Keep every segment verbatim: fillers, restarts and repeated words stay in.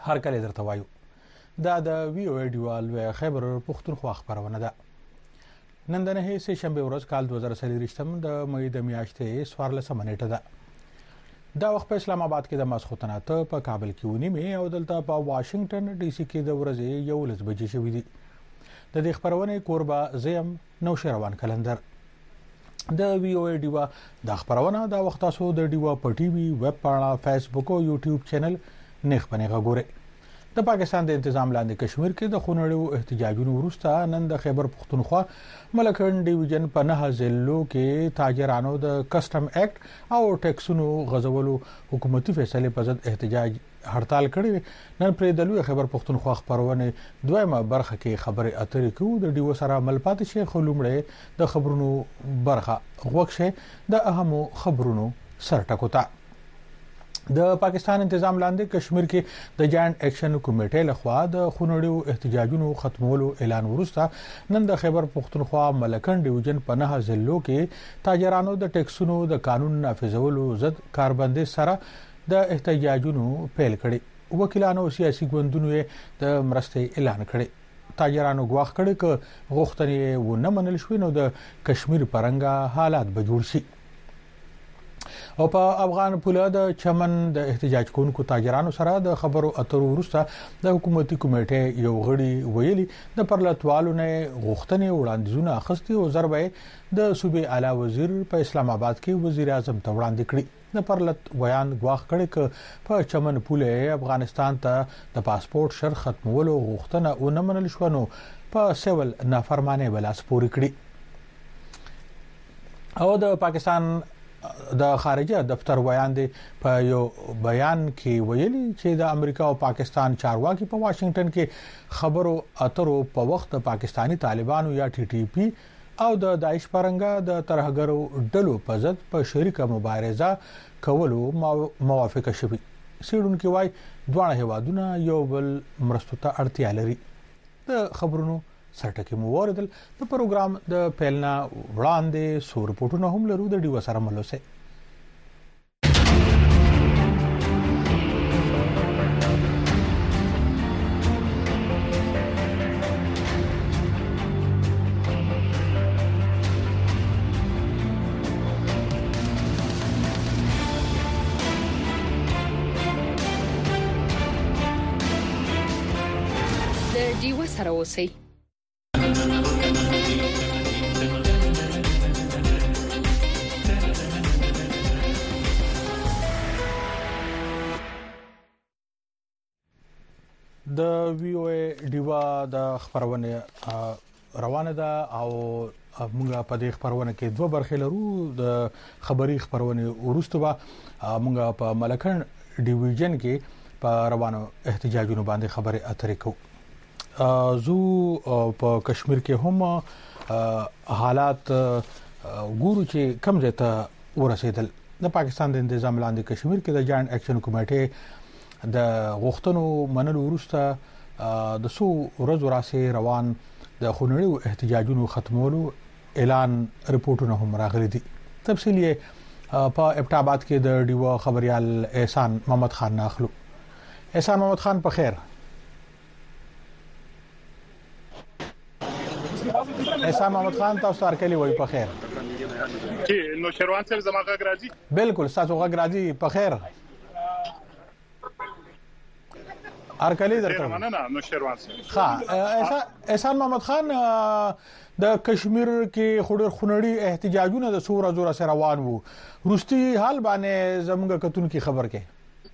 هر کله درته وایو دا د وی او ډیوال خیبر پختونخوا خبرونه ده. نن د نه سه شنبه ورځ کال دوه زره څلور د مې د میاشتې څوارلسمه نیټه ده. دا وخت په اسلام آباد کې د ماسخوتنه ته په کابل کې ونیمه او دلته په واشنگټن ډي سي کې د ورځې یو لس بجې شوې دي. د دې خبرونه کوربه زیم نو شروان کلندر د وی او ډیوا د خبرونه د وخت تاسو د ډیوا په ټي وي ویب پاڼه فیسبوک او یوټیوب چینل نخ پنهغه ګوره. د پاکستان د تنظیم لاندې کشمیر کې د خونړیو احتجاجونو وروسته نن د خیبر پختونخوا ملکن ډیویژن په نه ځلو کې تاجرانو د کسٹم ایکټ او ټیکسونو غزولو حکومتي فیصله په ضد احتجاج هړتال کړی. نن پر د خیبر پختونخوا خبرونه دویمه برخه کې خبري اترې کوو. د ډیو سره ملپات شیخ لومړی د خبرونو برخه غوښه د اهمو خبرونو سرټکوتا. د پاکستان تنظیم لاندې کشمیر کې د جاینټ اکشن کمیټې لخوا د خونړیو احتجاجونو ختمولو اعلان وروسته نن د خیبر پختونخوا ملکن ډیویژن په نه ځلو کې تاجرانو د ټیکسونو د قانون نافذولو ضد کاربندي سره د احتجاجونو پیل کړي. وکیلانو او سیاسي ګوندونو د مرستې اعلان کړي. تاجرانو غواخ کړي ک غوښتنې و نه منل شوې نو د کشمیر پرنګا حالات به جوړ شي. او په افغان پوله د چمن د احتجاج کوونکو تاجرانو سره د خبرو اترو وروسته د حکومتي کمیټې یو غړي ویلي د پرلطوالو نه غوښتنې وړاندیزونه اخستي او ضربه د صوبې اعلی وزیر په اسلام آباد کې وزیر اعظم ته وړاندې کړي. د پرلط بیان غواخ کړي ک په چمن پوله افغانستان ته د پاسپورت شر ختمولو غوښتنه او نه منل شو نو په سیول نافرمانه بلاس پوری کړي. او د پاکستان د خارجه دفتر بیان دی په یو بیان کې ویلي چې د امریکا او پاکستان چارواکي په واشنگټن کې خبرو اترو په وخت د پاکستانی طالبانو یا ټي ټي پی او د داعش پرنګا د ترهګرو ډلو په ضد په شریکه مبارزه کولو موافقه شوه. سیډونکو وايي دوه هیوادونه یو بل مرستو ته اړتیا لري. د خبرونو سرټکی مو وردل د پروګرام د پیلنا وړاندې سور رپورټونه هم لرو د ډیو سره ملوسه. د ډیو سره اوسئ. د وی او ډیوا د خبرونه روانه ده او موږ په دې خبرونه کې دوه برخې لرو. د خبري خبرونه ورستوه موږ په ملکن ډیویژن کې په روانو احتجاجونو باندې خبره اترې کوو. زو په کشمیر کې هم حالات ګورو چې کم ځای ته ورسېدل. د پاکستان د تنظیم لاندې کشمیر کې د جاینټ اکشن کمیټې د غوښتنو منلو وروسته د سو ورځو راسي روان د خونړیو احتجاجونو ختمولو اعلان رپورټونه هم راغلي دي. تفصیل یې په ابټاباد کې د ډیو خبريال احسان محمد خان ناخلو. احسان محمد خان په خیر. احسان محمد خان تاسو ارکلی وای په خیر. چې نو شروان صاحب زماغه راځي. بالکل تاسو غږ راځي په خیر. ارکلی درته مننه نو شروان صاحب. ها احسان محمد خان د کشمیر کې خډر خونړی احتجاجونه د سور زور سره روان وو. روستي حال باندې زموږ کتون کی خبر کې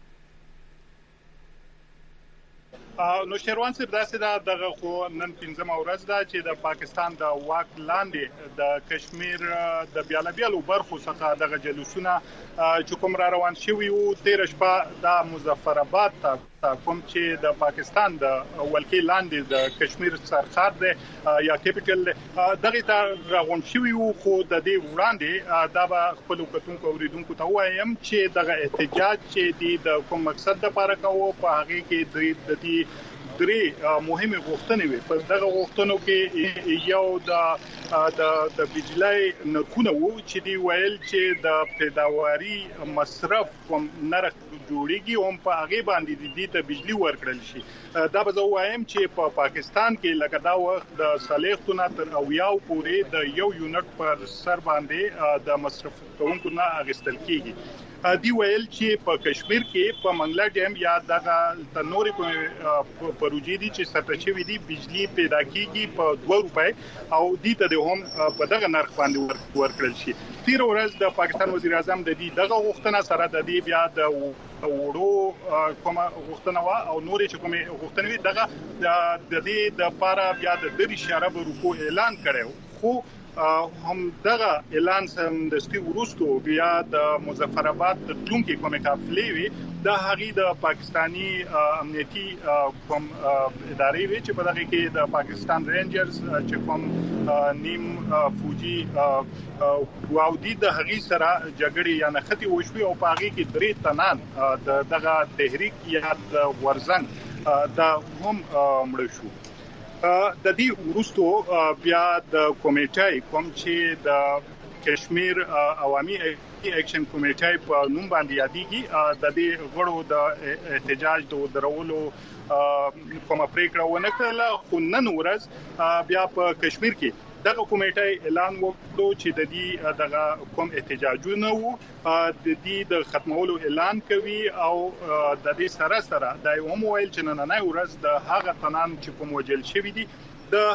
نو شروان صاحب داسې دا دغه خو نن پنځمه ورځ ده چې د پاکستان د واک لاندې د کشمیر د بیاله بیالو برخو څخه دغه جلوسونه چې کوم را روان شوي وو. تیر شپه د مظفرآباد ته کوم چې د پاکستان د ولکې لاندې د کشمیر سرخار دی یا کیپټل دغه ته راغون شوی وو. خو د دې وړاندې دا به خپل کتونکو اوریدونکو ته وایم چې دغه احتجاج چې د کوم مقصد لپاره کوو په هغه کې د دې درې مهمه غوښتنې وي. په دغه غوښتنو کې یو د د د بجلی نرخونه وو چې دی ویل چې د پیداواري مصرف کوم نرخ جوړیږي او په هغه باندې د دې ته بجلی ورکړل شي. دا به زه وایم چې په پاکستان کې لکه دا وخت د صالحتونه تر اویاو پورې د یو یونټ پر سر باندې د مصرف کوونکو نه اغستل کیږي. دی ویل چې په کشمیر کې په منګلا ډیم یا دغه د نوري پروژې دي چې سرتشوي دي بجلی پیدا کیږي په دوه روپۍ او دې ته د هم په دغه نرخ باندې ورکړل شي. تیر ورځ د پاکستان وزیر اعظم د دې دغه غوښتنه سره د دې بیا د وړو کومه غوښتنه وا او نورې چې کومه غوښتنه وي دغه د دې د پاره بیا د درې اشاره روپو اعلان کړو. خو هم دغه اعلان سم د ستی ورستو بیا د مظفر آباد د تلونکي کومه قافلې وي د هغې د پاکستانی امنیتي کوم ادارې وي چې په دغه کې د پاکستان رینجرز چې کوم نیم فوجي او د هغې سره جګړې یا نښتې وشوي او په هغې کې درې تنان د دغه تحریک یا د ورزنګ دا هم مړ شو. د دې ورستو بیا د کمیټې کوم چې د کشمیر عوامي اکشن کمیټې په نوم باندې یادېږي د دې غړو د احتجاج د درولو کومه پریکړه ونه کړله. خو نن ورځ بیا په کشمیر کې دغه کمیټې اعلان وکړو چې د دې دغه کوم احتجاجونه وو د دې د ختمولو اعلان کوي او د دې سره سره د هم ویل چې نن نه ورځ د هغه تنان چې کوم وجل شوی دي د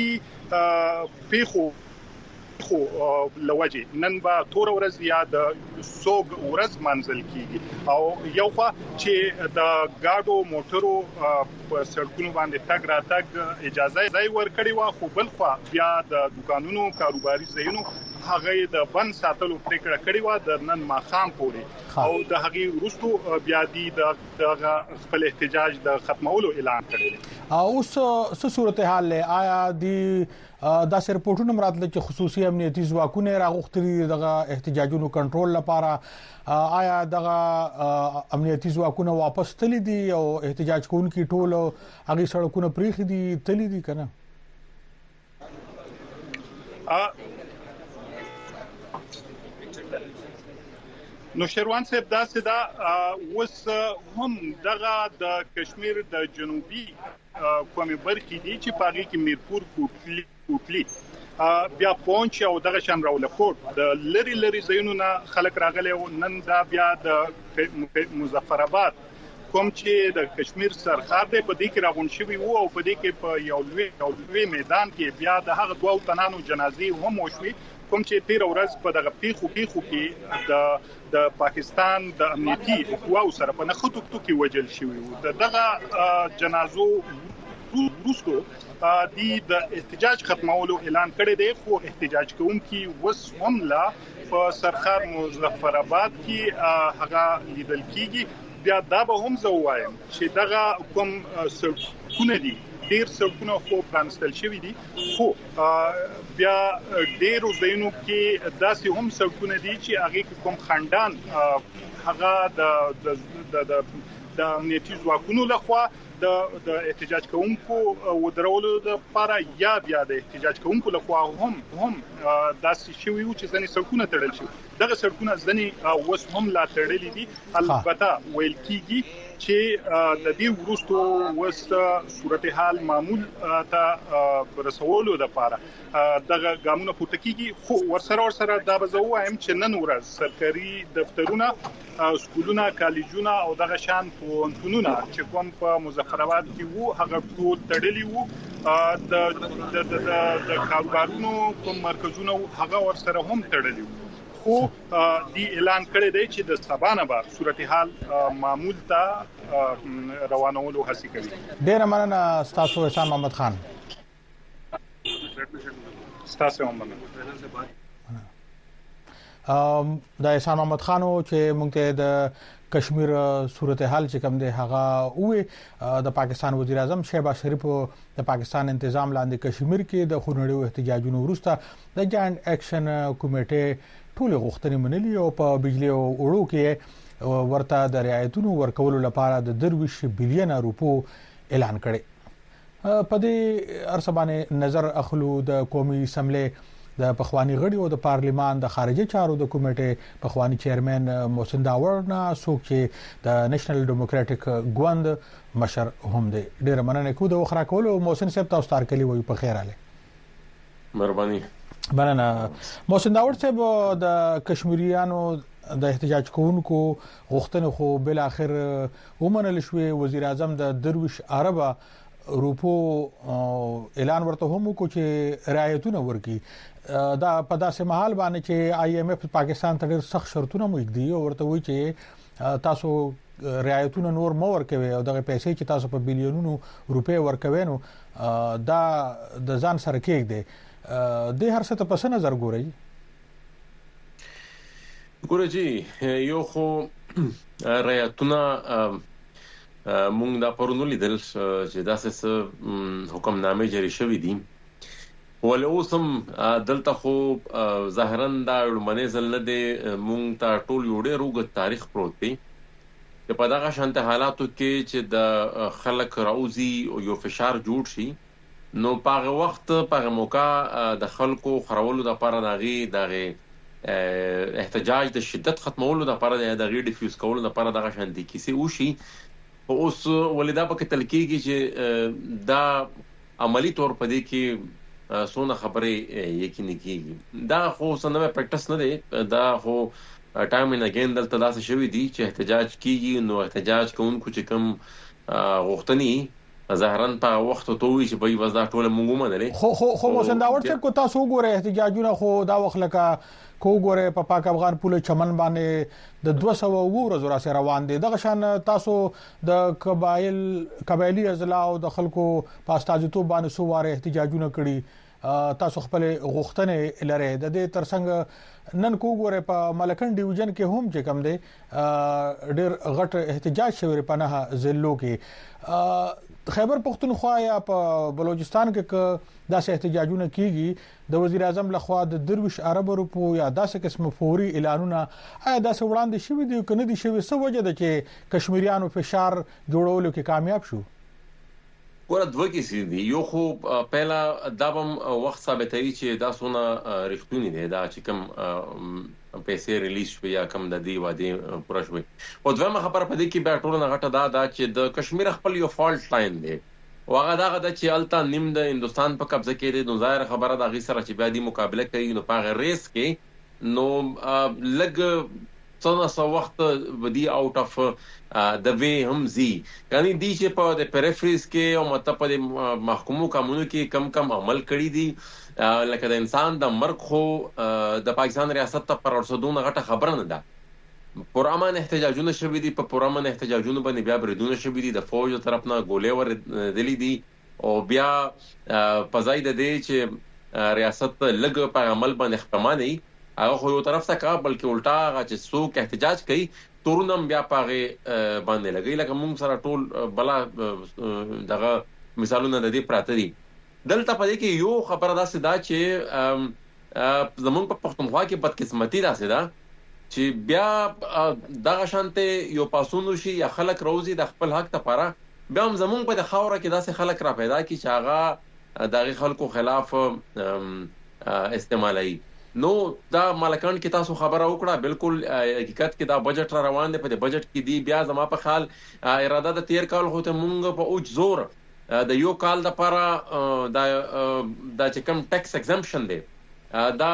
هغې پیخو خو لوجه نن با تور ورځ یا د سوګ ورځ منځل کیږي او یو خوا چې د گاډو موټرو په سړکونو باندې تګ را تګ اجازه ځای ورکړي وا خو بل خوا بیا د دکانونو کاروباري ځایونو هغه د بند ساتلو پریکړه کړې و د نن ماخام پورې او د هغه وروسته بیا د خپل احتجاج د ختمولو اعلان کړی. اوس څه صورتحال له آیا دی دا سر رپورټونه مراتله چې خصوصي امنیتي ځواکونه راغوښتلي دغه احتجاجونو کنټرول لپاره آیا دغه امنیتي ځواکونه واپس تللی دي او احتجاج کوونکي ټول هغه سړکونه پریخي دي تللی دي کنه؟ نو شیروان صاحب دا سدا وس هم دغه د کشمیر د جنوبي کومه برخې دي چې پاغي کې میرپور کوټلی کوټلی بیا پونچ او دغه شان راولکوټ د لری لری زینونه خلک راغلي او نن دا بیا د مظفر آباد کوم چې د کشمیر سرحد په دې کې راغون شوی وو او په دې کې په یو لوی یو لوی میدان کې بیا د هغه دوه تنانو جنازې هم وشوي کوم چې تیر ورځ په دغه پیخو پیخو کې د د پاکستان د امنیتي قواو سره په نخټو کې وجل شوی وو. دغه جنازو وروسته د احتجاج ختمولو اعلان کړی دی خو احتجاج کوونکي وس هم لا په سرخار مظفر آباد کې هغه لیدل کیږي. بیا دا به هم زه وایم چې دغه کوم سړکونه دي ډیر سړکونه خو پرانستل شوی دي خو بیا ډیر زینو کې داسې هم سړکونه دي چې هغه کوم خندان هغه د د د امنیتي ځواکونو لخوا د د احتجاج کوونکو ودرولو د لپاره یا بیا د احتجاج کوونکو لخوا هم هم داسې شوی و چې ځنې سړکونه تړل شي. دغه سړکونه ځنې وس هم لا تړلې دي. البته ویل کیږي چې د دې ورستو وس صورتحال معمول ته رسولو لپاره دغه ګامونه پورته کیږي خو ورسره ورسره دا به زه وایم چې نن ورځ سرکاري دفترونه سکولونه کالجونه او دغه شان پوهنتونونه چې کوم په مظفر آباد کې وو هغه ټول تړلي وو د د د کاروبارونو کوم مرکزونه هغه ورسره هم تړلي وو خو دی اعلان کړی دی چې د سبانه به صورتحال معمول ته روانولو هڅه کوي. ډیر مننه تاسو احسان محمد خان. تاسو هم مننه. ام د احسان محمد خانو چې موږ ته د کشمیر صورتحال چې کوم دی هغه وې د پاکستان وزیر اعظم شهباز شریف د پاکستان تنظیم لاندې کشمیر کې د خونړیو احتجاجونو وروسته د جاینټ اکشن کمیټې ټول غوښتنې منلي او په بجلی او اوړو کې ورته د رعایتونو ورکولو لپاره د درویش بلین روپو اعلان کړي په دې ارسبانه نظر اخلو د قومي اسمبلی د پخوانی غړي او د پارلیمان د خارجي چارو د کمیټې پخوانی چیرمن محسن داور نه څوک چې د نېشنل ډیموکراټک ګوند مشر هم دی. ډیر مننه کوم د وخرا کول محسن صاحب تاسو تار کلی وي په خیر اله مهرباني. مننه محسن داور صاحب د کشمیریانو د احتجاج کوونکو غوښتنه خو بل اخر ومنل شوې. وزیر اعظم د درویش عربه روپو اعلان ورته هم کو چې رعایتونه ورکي دا په داسې محل باندې چې آی ایم ایف پاکستان ته ډېر سخت شرطونه موږ دی ورته وی چې تاسو رعایتونه نور مو ورکوي او دغه پیسې چې تاسو په بلیونونو روپے ورکوي نو دا د ځان سره کېږي د هر څه ته په نظر ګورئ. ګورئ یو خو رعایتونه مونږ دا پرونو لیدل چې داسې حکمنامې جاری شوې دي ول اوسم دلته خو ظاهرا دا لمنې ځل نه دي مونږ ته ټول یو ډېر وګ تاریخ پروت دی چې په دغه شانته حالاتو کې چې د خلک راوزي او یو فشار جوړ شي نو په وخت په موقع د خلکو خرولو د لپاره دغه دغه احتجاج د شدت ختمولو د لپاره د غیر ډیفیوز کولو د لپاره دغه شانتي کیسه وشي اوس ولدا په تلکیږي چې دا عملی تور په دې کې سونه خبره یقیني کیږي. دا خو سنوي پریکټس نه دی دا خو ټایم ان اگین دلته داسې شوی دی چې احتجاج کیږي نو احتجاج کوونکو چې کوم غوښتنې ظاهرا په وخت ته وی چې به وځه ټول مونږ منلې خو خو خو محسن داور څخه کو تاسو ګوره احتجاجونه خو دا وخت لکه کو ګوره په پاک افغان پوله چمن باندې د دوه سوه ورځې را سره روان دي. دغه شان تاسو د قبایل قبایلی اضلاع او د خلکو په استازیتوب باندې سو واره احتجاجونه کړي تاسو خپل غوښتنې لري د دې ترڅنګ نن کو ګوره په ملکن ډیویژن کې هم چې کم دی ډېر غټ احتجاج شوی په نه ضلعو کې. خیبر پختونخوا یا په بلوچستان کې داسې احتجاجونه کیږي د وزیر اعظم لخوا د درویش عرب روپو یا داسې قسم فوري اعلانونه آیا داسې وړاندې شوی دي کنه دي شوی څه وجه ده چې کشمیریانو فشار جوړولو کې کامیاب شو؟ ګوره دوه کیسې دي. یو خو پهلا دا هم وخت ثابتوي چې دا سونه رښتونی دي دا چې کوم پیسې ریلیز شوی یا کوم د دې واده پوره شوی. او دویمه خبره په دې کې بیا ټول نه غټه دا دا چې د کشمیر خپل یو فالټ لاین دی واغه داغه د چې التا نیم د هندستان په قبضه کې دی نو ظاهر خبره د غي سره چې بیا دی مقابله کوي نو په ریس کې نو لګ څونه سو وخت ودی آوټ اف د وی هم زی یعنی دی چې په د پریفریز کې او مطلب په محکومو قانونو کې کم کم عمل کړی دی لکه د انسان د مرګ خو د پاکستان ریاست ته پر ورسدونه غټه خبره نه ده. پرامن احتجاجونه شوي دي په پرامن احتجاجونو باندې بیا بریدونه شوي دي د فوج طرف نه ګولې ور دلی دي او بیا په ځای د دې چې ریاست لګ په عمل باندې خپمانه هغه خو یو طرف ته کا بلکې الټا هغه چې څوک احتجاج کوي تورنم بیا پاغه باندې لګي لکه موږ سره ټول بلا دغه مثالونه د دې پراته دي. دلته په دې کې یو خبره داسې ده چې زمونږ په پښتونخوا کې بدقسمتي داسې ده چې بیا دغه شانته یو پاسونو شي یا خلک روزي د خپل حق لپاره بیا هم زمونږ په خوره کې داسې خلک را پیدا کی چې هغه دغه خلکو خلاف استعمالي. نو دا مالکان کې تاسو خبره وکړه بالکل حقیقت کې دا بجټ را روان دی په دې بجټ کې دی بیا زما په خیال اراده د تیر کال خو ته مونږ په اوج زور د یو کال د لپاره دا د چې کوم ټیکس ایگزمپشن دی دا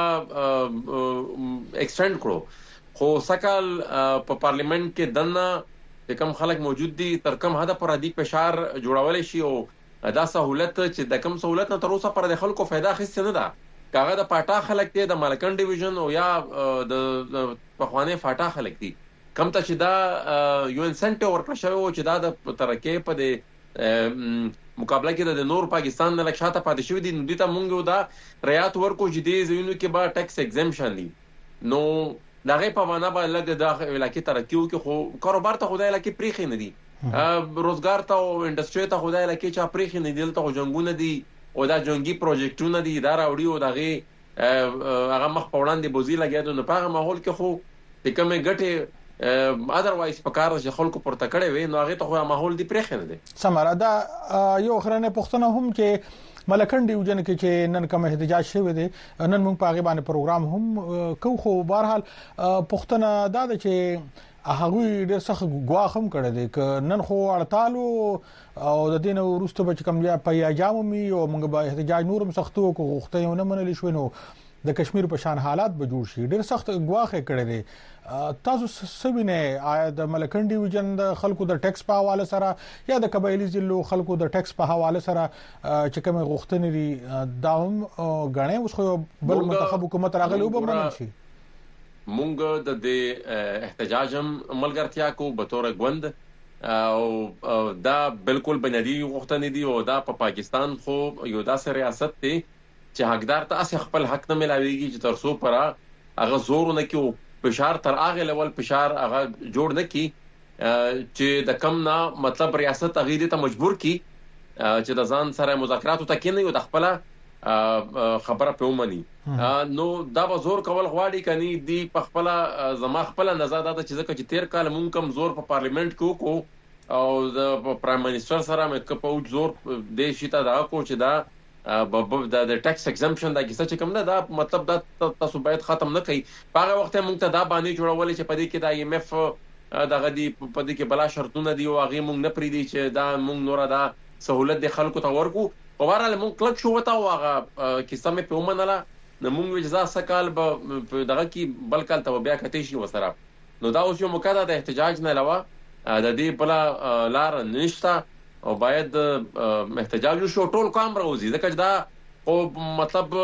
ایکسټند کړو خو سکهال په پارلیمنت کې دنه چې کوم خلک موجود دي تر کوم حد پر دې فشار جوړول شي او دا سہولت چې د کوم سہولت نه تر اوسه پر د خلکو फायदा اخیسته نه ده کاغه د پاټا خلک دي د مالکن ډیویژن او یا د پخوانه فاټا خلک دي کم ته چې دا یو انسنټیو ورکړ شوی او چې دا د ترکه په د مقابله کې د نور پاکستان نه لښاته پاتې شوی دي نو دته مونږ دا ریات ورکو چې دې زینو کې با ټیکس ایگزمپشن دي نو دغه په معنا به لګ د علاقې ترکیو کې خو کاروبار ته خدای لکه پریخي نه دي روزګار ته او انډستری ته خدای لکه چا پریخي نه دي ته جنگونه دي او دا جنگي پروجیکټونه دي دا راوړي او دغه هغه مخ په وړاندې بوزي لګیدو نه په هغه ماحول کې خو د کومه ګټه اذروایز په کار چې خلکو پورته کړي وي نو هغه ته خو ماحول دی پرې خنه دي سمره دا یو خرانه پښتنه هم چې ملکندې وجن کې چې نن کوم احتجاج شوی دی نن موږ په هغه باندې پروګرام هم کو خو بهرحال پښتنه دا چې هغه ډېر سخت غواخ هم کړی دی ک نن خو اړتالو او د دین ورسته به کوم یا په یاجام می او موږ به احتجاج نورم سختو کو غوښته یو نه منل شو نو د کشمیر په شان حالات به جوړ شي ډېر سخت غواخ کړی دی تاسو سوینه آیا د ملکندې وجن د خلکو د ټیکس په حواله سره یا د قبایلی ضلعو خلکو د ټیکس په حواله سره چې کوم غوښتنې دي دا هم غنې اوس خو بل منتخب حکومت راغلی او به منل شي مونږ د دې احتجاجم ملګرتیا کو به تور غوند او دا بالکل بنیادی غوښتنې دي او دا په پا پاکستان خو یو داسې ریاست دی چې حقدار ته اس خپل حق نه ملاويږي چې ترسو پر هغه زور نه کیو فشار تر هغه لیول فشار هغه جوړ نه کی چې د کم نه مطلب ریاست هغه ته مجبور کی چې د ځان سره مذاکرات ته کې نه یو د خپل خبره په ومني نو دا به زور کول غواړي کني دی په خپل زما خپل نظر دا چې ځکه چې تیر کال مونږ کم زور په پارلیمنت کې وکړو او د پرایم منسٹر سره مې په زور د شیته دا کو چې دا د د ټیکس ایگزمپشن دا کیسه چې کوم نه دا مطلب دا تاسو باید ختم نه کړئ په هغه وخت موږ ته دا باندې جوړول چې په دې کې د ای ایم اف دغه دی په دې کې بلا شرطونه دی او هغه موږ نه پریدي چې دا موږ نور دا سہولت د خلکو ته ورکو په وراله موږ کلک شو وتا او هغه کیسه مې په ومنله نو موږ اجازه سکال به دغه کې بل کال ته بیا کته شي وسره نو دا اوس یو مقاده د احتجاج نه علاوه د دې بل لار نشته او باید احتجاج وشو ټول کام راوځي ځکه دا او مطلب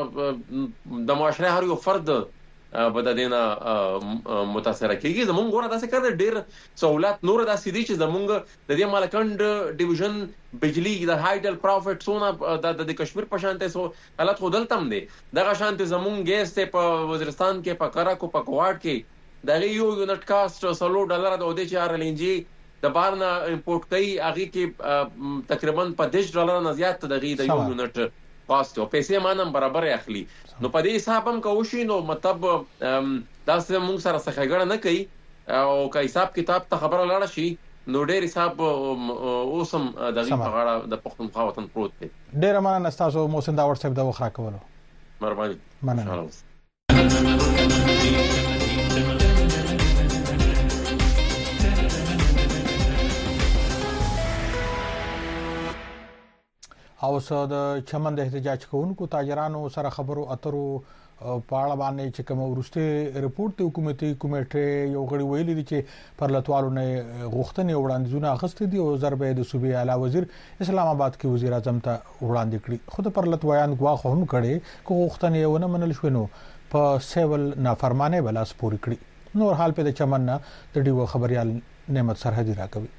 د معاشره هر یو فرد په د دینه متاثر کیږي زمونږ غوړه داسې کړه ډېر سہولت نور داسې دي چې زمونږ د دې مالکند ډیویژن بجلی د هایډل پروفټ سونه د کشمیر په شانته سو حالت خو دلته دي دغه شانته زمونږ ګیس ته په وزیرستان کې په کراکو په کوارد کې دغه یو یونټ کاست سلو ډالر د اودې چې ار لینجی د بارنا امپورټ کوي هغه کې تقریبا په دېش ډالر نه زیات دغه د یو یونټ کاست او پیسې مانم برابر اخلي نو په دې حساب هم کوشي نو مطلب دا سه موږ سره څه ګړه نه کوي او که حساب کتاب ته خبره لاړه شي نو ډېر حساب اوسم دغه په غاړه د پښتونخوا وطن پروت دی ډېر مننه تاسو موسن دا واتس اپ دا وخرا کولو مهرباني مننه او سره د چمن د احتجاج کوونکو تاجرانو سره خبرو اترو په اړه باندې چې کوم ورسته ریپورت د حکومتي کمیټې یو غړي ویلي دي چې پر لټوالو نه غوښتنې وړاندیزونه اخستې دي او ضربې د صوبې اعلی وزیر اسلام آباد کې وزیر اعظم ته وړاندې کړي خود پر لټویان غواخ هم کړي کو غوښتنې ونه منل شو نو په سیول نافرمانه بلاس پوری کړي نور حال په د چمن نه د ډیو خبريال نعمت سرحدي راکوي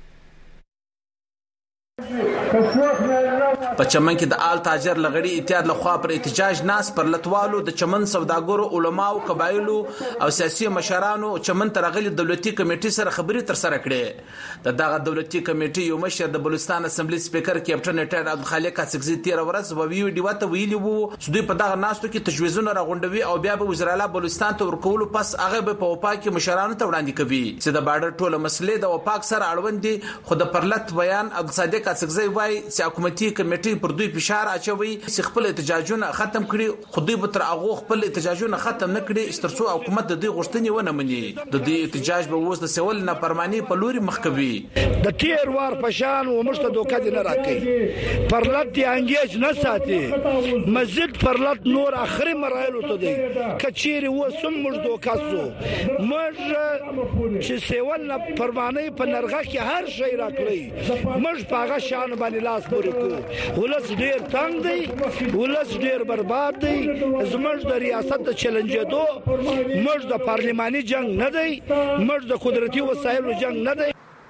په چمن کې د آل تاجر لغړی اتحاد لخوا پر احتجاج ناس پر لټوالو د چمن سوداګرو علماو قبایلو او سیاسي مشرانو چمن ترغلي دولتي کمیټې سره خبري تر سره کړې د دغه دولتي کمیټې یو مشر د بلوچستان اسمبلی سپیکر کیپټن ریټایرډ عبدالخالق کاسکزي تیر ورځ په ویډیو ډیو ته ویلي وو چې دوی په دغه ناستو کې تجویزونه راغونډوي او بیا به وزیر اعلی بلوچستان ته ورکول پس هغه به په وپاک کې مشرانو ته وړاندې کوي چې د بارډر ټوله مسلې د وپاک سره اړوند دي خو د پرلط بیان عبدالصادق کاسکزي وایي چې حکومتي کمیټې پر دوی فشار اچوي چې خپل احتجاجونه ختم کړي خو دوی به تر هغه خپل احتجاجونه ختم نه کړي سترڅو حکومت د دوی غوښتنې ونه مني د دې احتجاج به اوس د سیول نه پرمانی په لوري مخ کوي د تیر وار پشان و مشته دوکه دي نه راکې پرلط دی انګیج نه ساتي مزید پرلط نور اخري مراحل ته دی کچيري و سم مش دوکه سو مج چې سیول نه پرمانی په نرغه کې هر شی راکړي مج پاغه شان باندې لاس پورې کو ولس ډیر تنگ دی ولس ډیر برباد دی زموږ د ریاست د چیلنجېدو موږ د پارلماني جنگ نه دی موږ د قدرتي وسایلو جنگ نه دی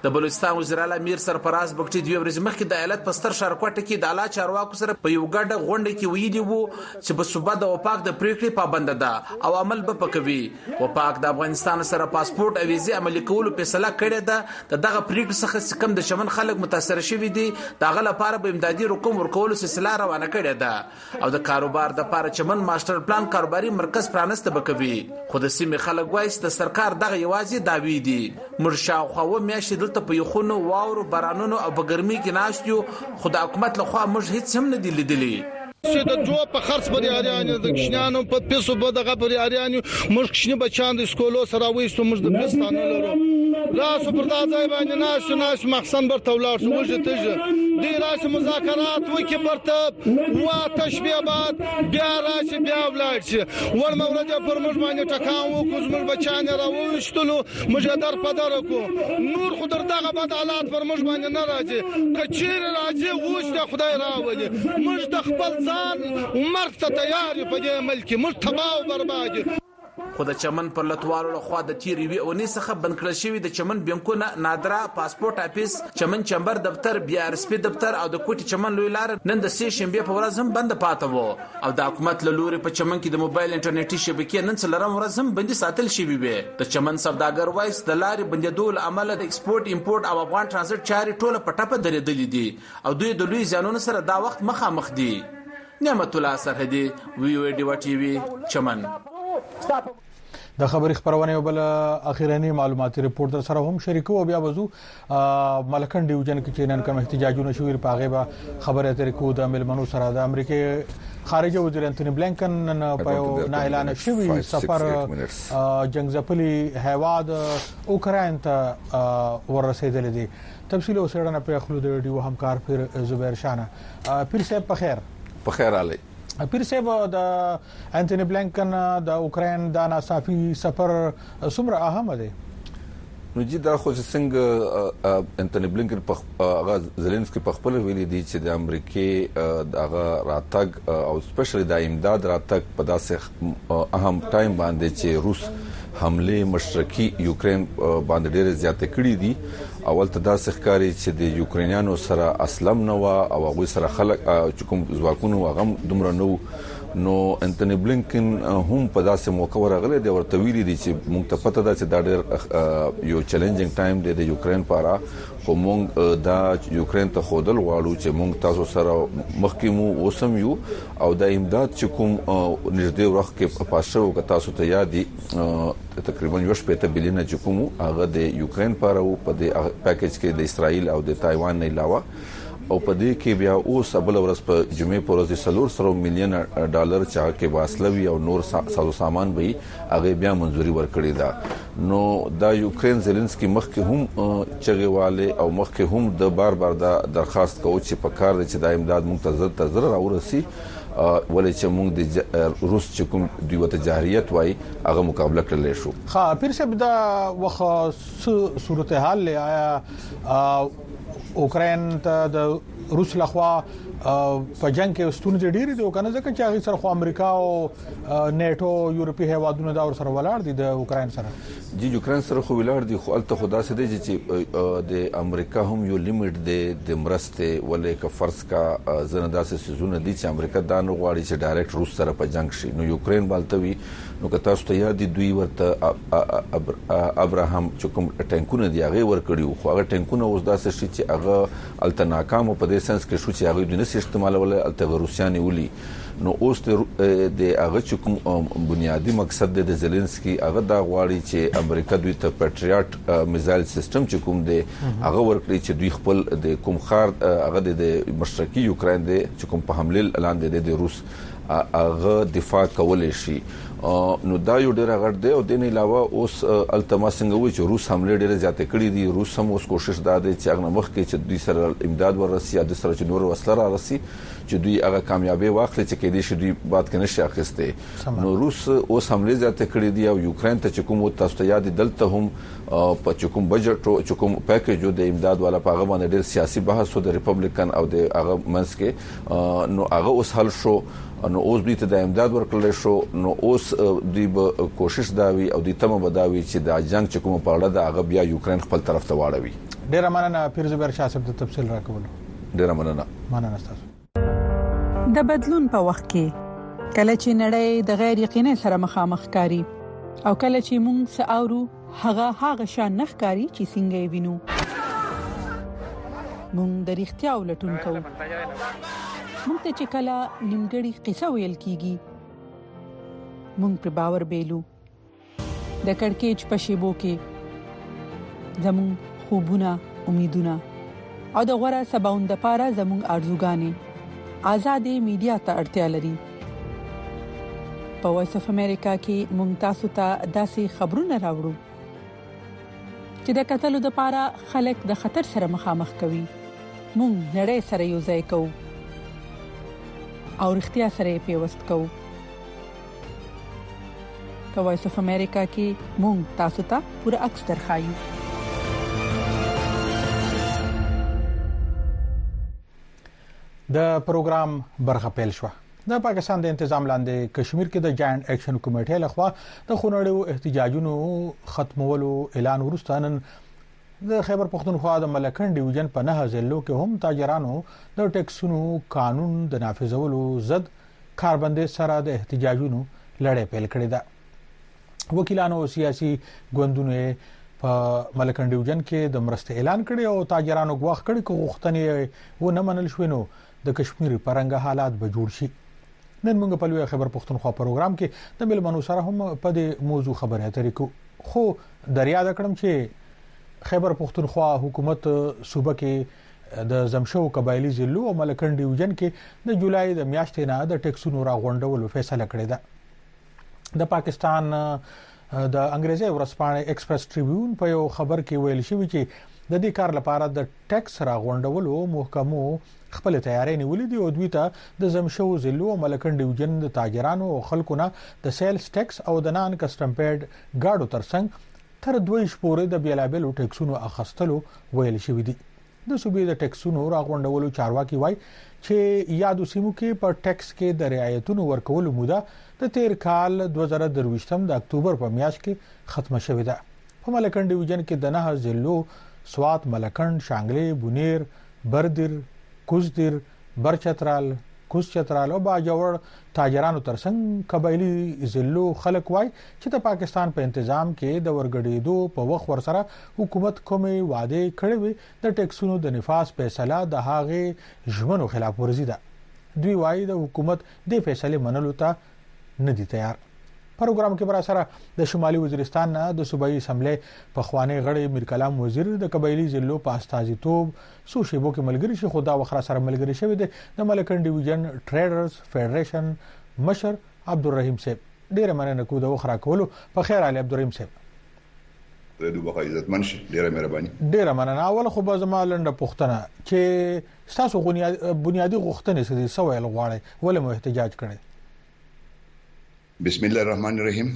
د بلوچستان وزیر اعلی امیر سرفراز بګټي دوی ورځې مخکې د ایالت په ستر شارکوټه کې د اعلی چارواکو سره په یو ګډه غونډه کې ویلي وو چې په صوبه د وپاک د پریکړې پابند ده او عمل به پکوي. وپاک د افغانستان سره پاسپورت او ویزه عملي کولو فیصله کړې ده. دغه پریکړې څخه کم د چمن خلک متاثر شوي دي. دغه لپاره به امدادي رقم ورکولو سلسله روانه کړې ده او د کاروبار د لپاره چمن ماستر پلان کاروباري مرکز پرانسته بکوي. خو د سیمې خلک وایي د سرکار دغه یوازې داوی دي. مرشا خو میاشتې دلته په یخونو واورو بارانونو او په ګرمۍ کې ناست یو، خو د حکومت لخوا موږ هیڅ هم نه دی لیدلی. چې د جو په خرڅ پر یاریانو د کښنانو په پیسو په دغه پر یاریانو موږ کښنی بچان د سکولو سره وېستو موږ د بلستانو لرو راسو پر دا ځای باندې ناش ناش مخسن بر تولار شو وجه تجه دی راس مذاکرات وکي پرته وا تشبيه بعد بیا راشي بیا ولاد شي ور مورجه پر موږ باندې ټکان وکوز موږ بچان راوښتلو موږ در په در کو نور خو در دغه بد حالات پر موږ باندې نه راځي کچیر راځي وښته خدای راولي موږ د خپل مرګ ته تیار په دې ملک موږ تباہ او برباد. خو د چمن پر لټوالو لخوا د تیری وی اونې څخه بند کړل شوی د چمن بانکونه نادرا پاسپورت افیس چمن چمبر دفتر بي ار اس پي دفتر او د کوټي چمن لوی لار نن د سې شنبه په ورځ هم بند پاتې وو او د حکومت له لوري په چمن کې د موبایل انټرنیټي شبکې نن څلرم ورځ هم بندي ساتل شوی وي. د چمن سوداګر وایس د لارې بندیدو له امله د ایکسپورت امپورت او افغان ترانزیت چاري ټوله په ټاپه درېدلې دي او دوی د لوی ځانونو سره دا وخت مخامخ دي. نعمت الله سرحدي وی او ډیوا ټي وي چمن. د خبري خبرونه بل اخیرنی معلوماتي رپورټ سره هم شریکو بیا وضو ملکن ډیوژن کې چینن کوم احتجاجونه شویر پاغه به خبره ترې کو د ملمنو سره د امریکا خارجه وزیر انټونی بلینکن نن په نه اعلان شوی سفر جنگزپلی هواد اوکرين ته ورسېدل دي. تفصیل اوسړنه په خلود ډیو همکار پیر زبیر شانه پیر صاحب په خیر په خیر علي پیر صاحب د انټونی بلینکن د اوکرين د ناصافي سفر څومره اهم دی؟ نو جی دا خو څنګه انټونی بلینکن په هغه زيلنسکي په خپل ویلي دي چې د امریکای دغه راتګ او سپیشلی د امداد راتګ په داسې اهم ټایم باندې چې روس حمله مشرقي یوکرين باندې ډېر زیات کړي دي. اول ته دا ښکاری چې د یوکرینیانو سره اسلام نه و او هغه سره خلک چې کوم ځواکونو هغه دومره نو نو انټونی بلینکن هم په داسې موقع ورغله د ورته ویلي دي چې موږ ته پته ده چې دا ډېر یو چیلنجینګ ټایم دی د یوکرين لپاره خو موږ دا یوکرين ته خودل غواړو چې موږ تاسو سره مخکې مو اوسم یو او د امداد چې کوم نږدې وخت کې پاسو که تاسو ته یادي تقریبا یو شپږ بلین چې کوم هغه د یوکرين لپاره په دې پیکیج کې د اسرائیل او د تایوان نه علاوه او په دې کې بیا اوس بل ورځ په جمعې په ورځ سلور سره مليون ډالر چا کې واسلوي او نور سازو سامان به هغه بیا منځوري ورکړي دا. نو دا یوکرين زيلنسکي مخکې هم چغواله او مخکې هم د بار بار دا درخواست کوي چې په کار دي چې د امداد منتظر تزر راورسي ولې چې موږ د روس چې کوم دوی وته جاهریت وای هغه مقابله کړل شو. ها پیر صاحب دا وخت صورتحال آیا اوکرين ته د روس لخوا په جنگ کې ستونزې ډېرې دي او کنه ځکه چې هغه سره خو امریکا او نیټو یورپی هیوادونو دا ور سره ولاړ دي د اوکرين سره. جی یوکرين سره خو ولاړ دي خو الته خدا سي دي چې د امریکا هم یو لیمټ دی د مرسته ولې ک فرض کا زنه داسې سيزونه دي چې امریکا دا نه غواړي چې ډایرکټ روس سره په جنگ شي. نو یوکرين بالتوي نو که تاسو ته یاد دي دوی ورته ابراهام چې کوم ټانکونه دی هغه ور کړیو خو هغه ټانکونه اوس داسې شي چې هغه الته ناکام په دې سنس کې شو چې هغه د نس استعمال ول الته روسياني ولي. نو اوس د هغه چې کوم بنیادی مقصد د زيلنسکي هغه دا غواړي چې امریکا دوی ته پیټریاټ میزایل سیستم چې کوم دی هغه ورکړي چې دوی خپل د کوم خار هغه د مشرقي یوکرين دی چې کوم په حمله اعلان دی د روس هغه دفاع کولای شي. نو دا یو ډېر غړ دی او د نه علاوه اوس التما څنګه وي چې روس حمله ډېر زیات کړي دي. روس هم اوس کوشش دا دی چې هغه مخ کې چې دوی سره امداد ورسي یا د سره چې نور وسله را رسي چې دوی هغه کامیابی واخلي چې کې دې شي دوی بعد کې نشي اخیسته. نو روس اوس حمله زیات کړي دي او یوکرين ته چې کوم تاسو ته یاد دلته هم په چې کوم بجټ او چې کوم پیکیج د امداد والا په هغه باندې ډېر سیاسي بحث و د ریپبلیکن او د هغه منځ کې نو هغه اوس حل شو. نو اوس دوی ته د امداد ورکړل شو. نو اوس دوی به کوشش داوي او دوی تمه بداوي چې د جنگ چې کوم په اړه د هغه بیا یوکرين خپل طرف ته واړوي. ډیر مننه پیر زبیر شاه صاحب د تفصیل راکولو. ډیر مننه. مننه تاسو. د بدلون په وخت کې کله چې نړۍ د غیر یقیني سره مخامخ کاری او کله چې موږ ساورو هغه هغه شان نخکاری چې څنګه وینو موږ د اړتیا ولټون کوو. موږ ته چې کله نیمګړی قصه ویل کیږي موږ په باور بیلو. د کڑکېچ په شیبو کې زموږ خوبونه امیدونه او د غوړه سباوند لپاره زموږ ارزوګانې آزادې میډیا ته اړتیا لري. په وایس اف امریکا کې موږ تاسو ته داسې خبرونه راوړو چې د قتل لپاره خلک د خطر سره مخامخ کوي. موږ نړۍ سره یو ځای کوو او اړتیا سره پیوست کوو. په وایس اف امریکا کې موږ تاسو ته پوره عکس درخایو. د پروګرام برخه پیل شو. د پاکستان د انتظام لاندې کشمیر کې د جاینټ اکشن کمیټې لخوا د خونړیو احتجاجونو ختمولو اعلان وروسته نن د خیبر پختونخوا د ملکن ډیویژن په نه ځلو کې هم تاجرانو د ټیکسونو قانون د نافذولو ضد کاربندې سره د احتجاجونو لړۍ پیل کړې ده. وکیلانو سیاسي ګوندونو په ملکن ډیویژن کې د مرستې اعلان کړی او تاجرانو غواخ کړی چې غوښتنې و نه منل شوې نو د کشمیر پرنګ حالات به جوړ شي. نن موږ په لوی خبر پختونخوا پروګرام کې د ملمنو سره هم په دې موضوع خبرې اترې کوو. خو دریا د کړم چې خیبر پختونخوا حکومت صوبه کې د زمشو قبایلی ضلعو او ملکن ډیویژن کې د جولای د میاشتې نه د ټیکسونو راغونډولو فیصله کړې ده. د پاکستان د انګریزي ورځپاڼې ایکسپریس ټریبیون په یو خبر کې ویل شوی چې د دې کار لپاره د ټیکس راغونډولو محکمو خپل تیاری نیولې دي او دوی ته د زمشو ضلعو او ملکن ډیویژن د تاجرانو او خلکو نه د سیلز ټیکس او د نان کسټم پیډ گاډو ترڅنګ تر دوی شپورې د بیلابل ټیکسونو اخستلو ویل شوی دي. د صوبې د ټیکسونو راغونډولو چارواکي وایي چې یادو سیمو کې په ټیکس کې د رعایتونو ورکولو موده د تیر کال دوه زره درویشتم د اکتوبر په میاشت کې ختمه شوې ده. په ملکن ډیویژن کې د نه ضلعو سوات، ملکن، شانګلې، بونیر، بردر، کوزدر، برچترال، کوز چترال او باجوړ تاجرانو ترڅنګ قبایلی ضلعو خلک وای چې د پاکستان په انتظام کې د ورګډېدو په وخت ورسره حکومت کومې وعده کړې وي د ټیکسونو د نفاذ فیصله د هغه ژمنو خلاف ورزي ده. دوی وایي د حکومت د فیصله منلو ته نه دي تیار. پروګرام کې برا سره د شمالي وزیرستان نه د صوبایي اسمبلی په خواني غړي میر کلام وزیر د قبایلی ضلعو په استازیتوب سو شیبو کې ملګری شي خدا وخره سره ملګری شوی دی د ملکن ډیویژن ټریډرز فدریشن مشر عبدالرحیم صاحب. ډیر مننه کو د وخره کولو. په خیر علي عبدالرحیم صاحب. د دوه عزت منشي ډیر مهرباني. ډیر مننه. اول خو به زما لنډه پوښتنه چې تاسو بنیادی غوښتنې څه دي سوال غواړي ولې مو احتجاج کړی؟ بسم الله الرحمن الرحیم.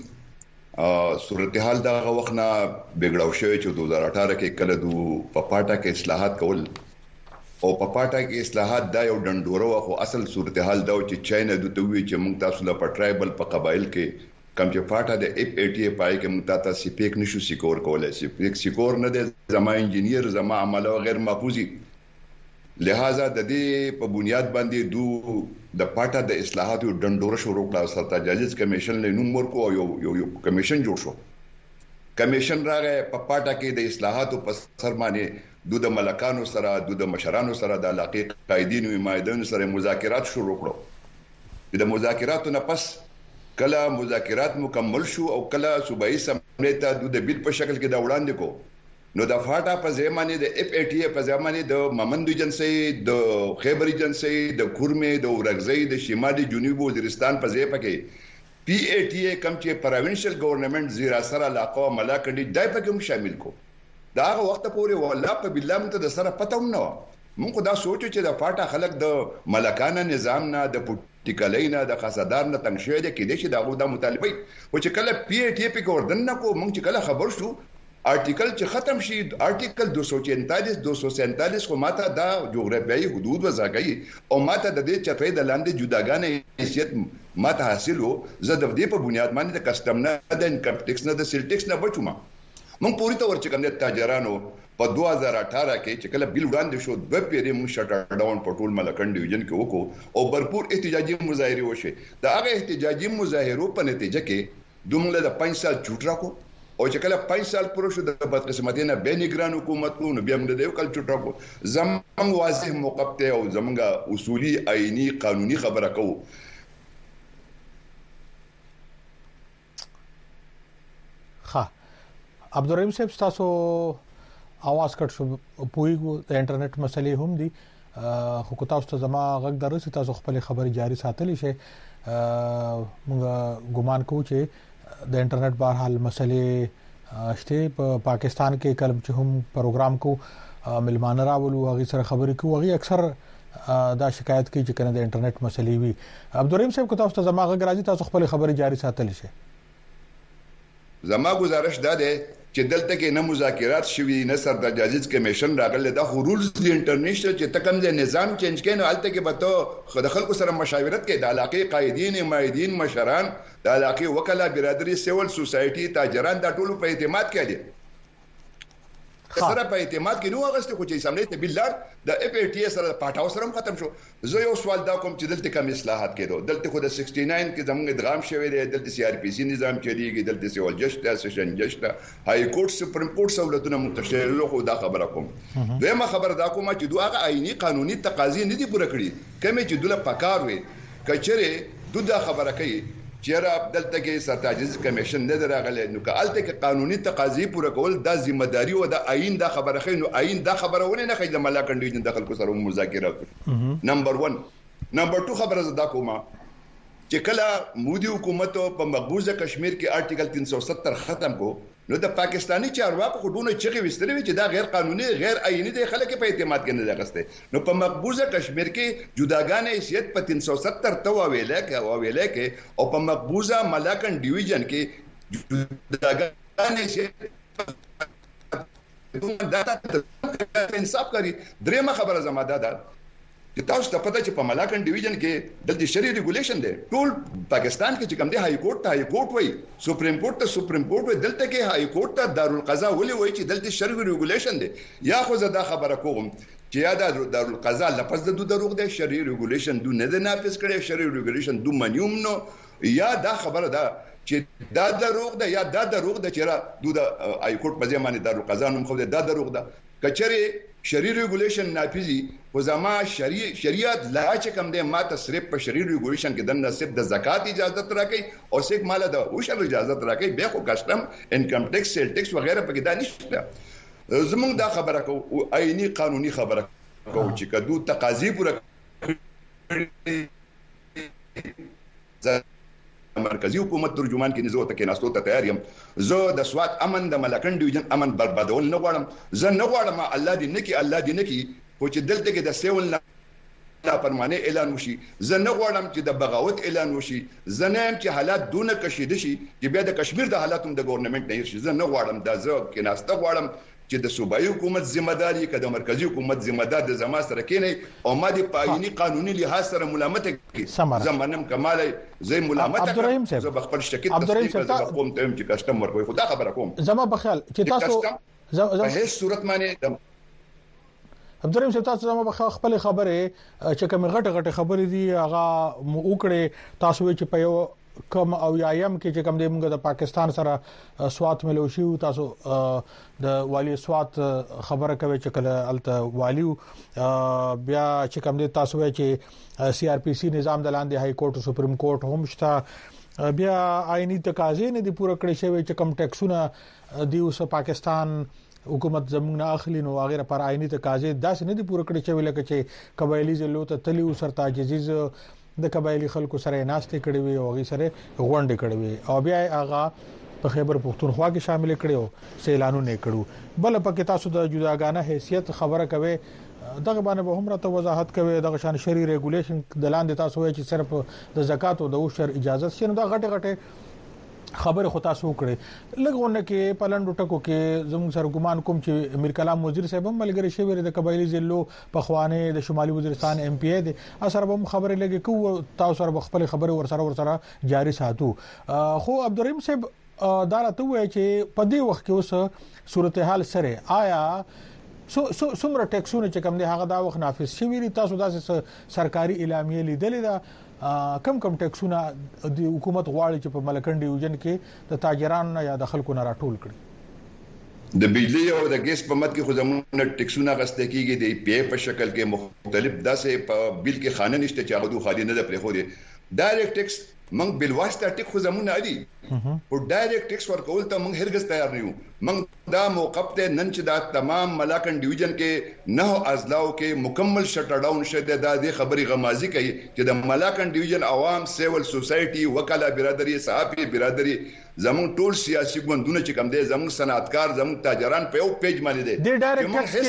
صورتحال دا وخت نه بګړاو شوی چې دوه هزار اټھارہ کې کله دو پپاټا کې اصلاحات کول او پپاټا کې اصلاحات دا یو ډنډورو خو اصل صورتحال دا چې چاینا د تووی چې موږ تاسو له پټرایبل په قبایل کې کم چې پاټا د اف ای ټی پای کې موږ تاسو سپیک نشو سکور کولای. سپیک سکور نه د زما انجنیر زما عمله غیر محفوظي لہذا د دې په بنیاد باندې دو د پاټا د اصلاحاتو ډنډور شروع کړه. سرتا جاجز کمیشن له نوم ورکو او یو یو کمیشن جوړ شو. کمیشن راغی په پاټا کې د اصلاحاتو په سر باندې دو د ملکانو سره دو د مشرانو سره د علاقې قائدین او مایدان سره مذاکرات شروع کړو. د مذاکراتو نه پس کله مذاکرات مکمل شو او کله صوبایي سملې ته د بیل په شکل کې دا وړاندې کو نو د فاټا په ځمانه د اف ای ټی په ځمانه د ممند ایجنسی د خیبر ایجنسی د کورمه د ورغزی د شمالي جنوب وزیرستان په ځای پکې پی ای ټی کم چې پروینشل گورنمنت زیرا سره علاقه ملاکنډي دای پکې هم شامل کو. دا وخت پورې والله په بالله مت د سره پته هم نه مونږ دا سوچو چې د فاټا خلک د ملکانه نظام نه د پټیکلینا د خاصدار نه تنگ شوی دي کې چې دا د مطالبه او چې کله پی ای ټی په کوردن نه کو مونږ چې کله خبر شو آرټیکل چې ختم شي آرټیکل دو سو چینتالیس دو سو سینتالیس خو ماته دا جغرافیایي حدود وځاګي او ماته د دې چترې د لاندې جداګانې حیثیت ماته حاصلو زه د دې په بنیاد باندې د کسٹم نه د انکم ټیکس نه د سیل ټیکس نه بچوم. مونږ پوری تور چې کوم د تاجرانو په دوه هزار اټھارہ کې چې کله بیل وړاندې شو د پیری موږ شټر ډاون په ټول ملکن ډیویژن کې وکړو او भरपूर احتجاجي مظاهره وشي دا هغه احتجاجي مظاهرو په نتیجه کې دومره د پنځه سال چوټ راکو او چې کله پنځه سال پوره شو د بدقسمتۍ نه به نگران حکومت کو نو بیا موږ د یو کال چوټ راکو زموږ واضح موقف ته او زموږ اصولي آئینی قانوني خبره کوو. ها عبدالرحیم صاحب تاسو आवाज کټ شو پویګو د انټرنیټ مسلې هم دي خو کو تاسو ته زما غږ درسي تاسو خپل خبري جاري ساتلی شي موږ ګومان کوو چې د انټرنیټ بهر حال مسلې شته په پاکستان کې کلم چې هم پروګرام کو ملمانه راولو هغه سره خبرې کوو هغه اکثر دا شکایت کوي چې کنه د انټرنیټ مسلې وي. عبدالرحیم صاحب کو تاسو ته زما غږ راځي تاسو خپل خبري جاري ساتلی شي. زما گزارش دا ده چې دلته کې نه مذاکرات شوي نه سردار عزیز کمیشن راغله دا رولز دی انټرنیشنل چې تکم د نظام چینج کین حالت کې به تو د خلکو سره مشاورت کې د علاقې قائدین مایدین مشران د علاقې وکلا برادری سیول سوسایټي تاجران دا ټول په اعتماد کې دي سره په اعتماد کې نو هغه خو چې سامنے ته بلار د اف ای ټی اس سره پټاو سره ختم شو. زه یو سوال دا کوم چې دلته کوم اصلاحات کېدو دلته خو د سکسټي ناین کې زموږ ادغام شوی دی دلته سی آر پی سی نظام چلیږي دلته سیول جج ته سیشن جج ته های کورټ سپریم کورټ سہولتونه منتشر له خو دا خبره کوم. دویمه خبره دا کوم چې دوه آئینی قانوني تقاضې نه دي پوره کړې کمه چې دوله پکار وي کچره دوه خبره کوي چیرې دلته کې سردار عزیز کمیشن نه دراغله نو کالته کې قانوني تقاضې پوره کول د ذمہداري او د آئین د خبره خې نو آئین د خبره ونه نه خې د ملاکن ډیویژن داخل کو سره مذاکره وکړي. نمبر ون نمبر ټو خبره زدا کومه چې کله مودي حکومت په مقبوضه کشمیر کې آرټیکل تین سو ستر ختم کو نو د پاکستانی چارواکو خودونه چې وستري چې دا غیر قانوني غیر آئینی دي خلک په اعتماد کې نه لغسته نو په مقبوضه کشمیر کې جداګانه حیثیت په تین سو ستر تو ویلې کې او ویلې کې او په مقبوضه ملاکن ډیویژن کې جداګانه حیثیت دا انصاف کوي. درېمه خبره زماده ده تاسو ته پته چې په ملاکن ډیویژن کې دلته شری ریګولیشن دی ټول پاکستان کې چې کوم دی هاي کورټ ته هاي کورټ وای سپریم کورټ ته سپریم کورټ وای دلته کې هاي کورټ ته دارالقضا ولي وای چې دلته شری ریګولیشن دی یا خو زدا خبره کوم چې یا د دارالقضا لپس د دروغ دی شری ریګولیشن دو نه نافذ کړي شری ریګولیشن دو منیوم نو یا دا خبره ده چې دا دروغ ده یا دا دروغ ده چې را دو د هاي کورټ په ځمانه دارالقضا نوم خو دا دروغ ده کچره شری ریګولیشن نافذي خو زما شری شریعت لا چې کوم دی ما ته صرف په شری ریګولیشن کې د نصب د زکات اجازه راکړي او سیک مال د اوشر اجازه راکړي به خو کسٹم انکم ټیکس سیل ټیکس وغیرہ پکې دا نشته. زموږ دا خبره کو آئینی قانوني خبره کو چې کدو تقاضی پوره مرکزی حکومت ترجمان کې نزو ته کې ناستو ته تیار یم. زه د سوات امن د ملکن ډیویژن امن بربادول نه غواړم زه نه غواړم الله دې نکي الله دې نکي خو چې دلته کې د سیول لا پرمانه اعلان وشي زه نه غواړم چې د بغاوت اعلان وشي زه نه هم چې حالات دونه کشیده شي چې بیا د کشمیر د حالاتو د ګورنمنت نه شي زه نه غواړم دا زه کې ناسته غواړم چې د صوبایي حکومت ذمہداري کده مرکزی حکومت ذمہدار د زما سره کېنه او ما د پایني قانوني لحاظ سره ملامت کوي زمانم کمال زي ملامت کوم زه بخپل شکیت تصدیق کوم ته چې کسٹم ورکوي خدا خبره کوم زما بخیال چې تاسو په هیڅ صورت باندې عبدالرحیم صاحب تاسو زما خپل خبره چې کوم غټه غټه خبرې دي هغه وکړه تاسو چې په یو کم او یایم کې چې کوم د موږ د پاکستان سره سوات ملوشي تاسو د والی سوات خبره کوي چې کله الته والیو بیا چې کوم د تاسو چې سی آر پی سی نظام د لاندې هاي کورټ سپریم کورټ هم شته بیا آئینی تقاضې نه دي پوره کړی شوی چې کم ټیکسونه دی اوس پاکستان حکومت زموږ نه اخلي نو هغه پر آئینی تقاضې داسې نه دي پوره کړی شوی لکه چې قبایلی ضلعو ته تلی او سر تعجیز د قبایلی خلکو سره ناشته کړي وي او هغه سره غونډه کړي وي او بیا هغه په خیبر پختونخوا کې شامل کړي او اعلانونه کړو بل پکې تاسو د جداګانه حیثیت خبره کوي دغه باندې به هم راته وضاحت کوي دغه شان شری ریګولیشن د لاندې تاسو وایي چې صرف د زکات او د اوشر اجازه شي نو دا غټه غټه خبره خو تاسو کړې لګونه کې پلند ټکو کې زموږ سره ګمان کوم چې امیر کلام وزیر صاحب هم ملګری شوی د قبایلی ضلعو په خوانه د شمالي وزیرستان ایم پی ای دي اثر به خبره لګي کو تاسو سره خپل خبره ور سره ور سره جاری ساتو خو عبدالرحیم صاحب دا راته وایي چې په دې وخت کې اوس صورتحال سره آیا سو سو سمره ټیکسونه چې کم دي هغه دا وخت نافذ شوی دي تاسو داسې سرکاري اعلامیه لیدلې ده کم کم ټیکسونه د حکومت غواړي چې په ملکن ډیویژن کې د تاجرانو یا د خلکو نه راټول کړي د بجلی او د ګیس په مت کې خو زموږ ټیکسونه غسته کیږي د پی په شکل کې مختلف داسې په بل کې خانه نشته چې هغه دوه خالي نه ده پرې خو دي ډایرکټ ټیکس من بلواسطه ټیک خو زمونه علي او ډایرکټ ټیکس ورکول ته موږ هرګز تیار نه یو موږ دا موقف ته نن چې دا تمام ملاکن ډیویژن کې نه ازلاو کې مکمل شټ ډاون شته د دې خبري غمازي کوي چې د ملاکن ډیویژن عوام سیول سوسايټي وکاله برادری صحافي برادری زمون ټول سیاسي ګوندونه چې کوم دي زمون صنعتکار زمون تاجران په یو پیج باندې دي د ډایرکټ ټیکس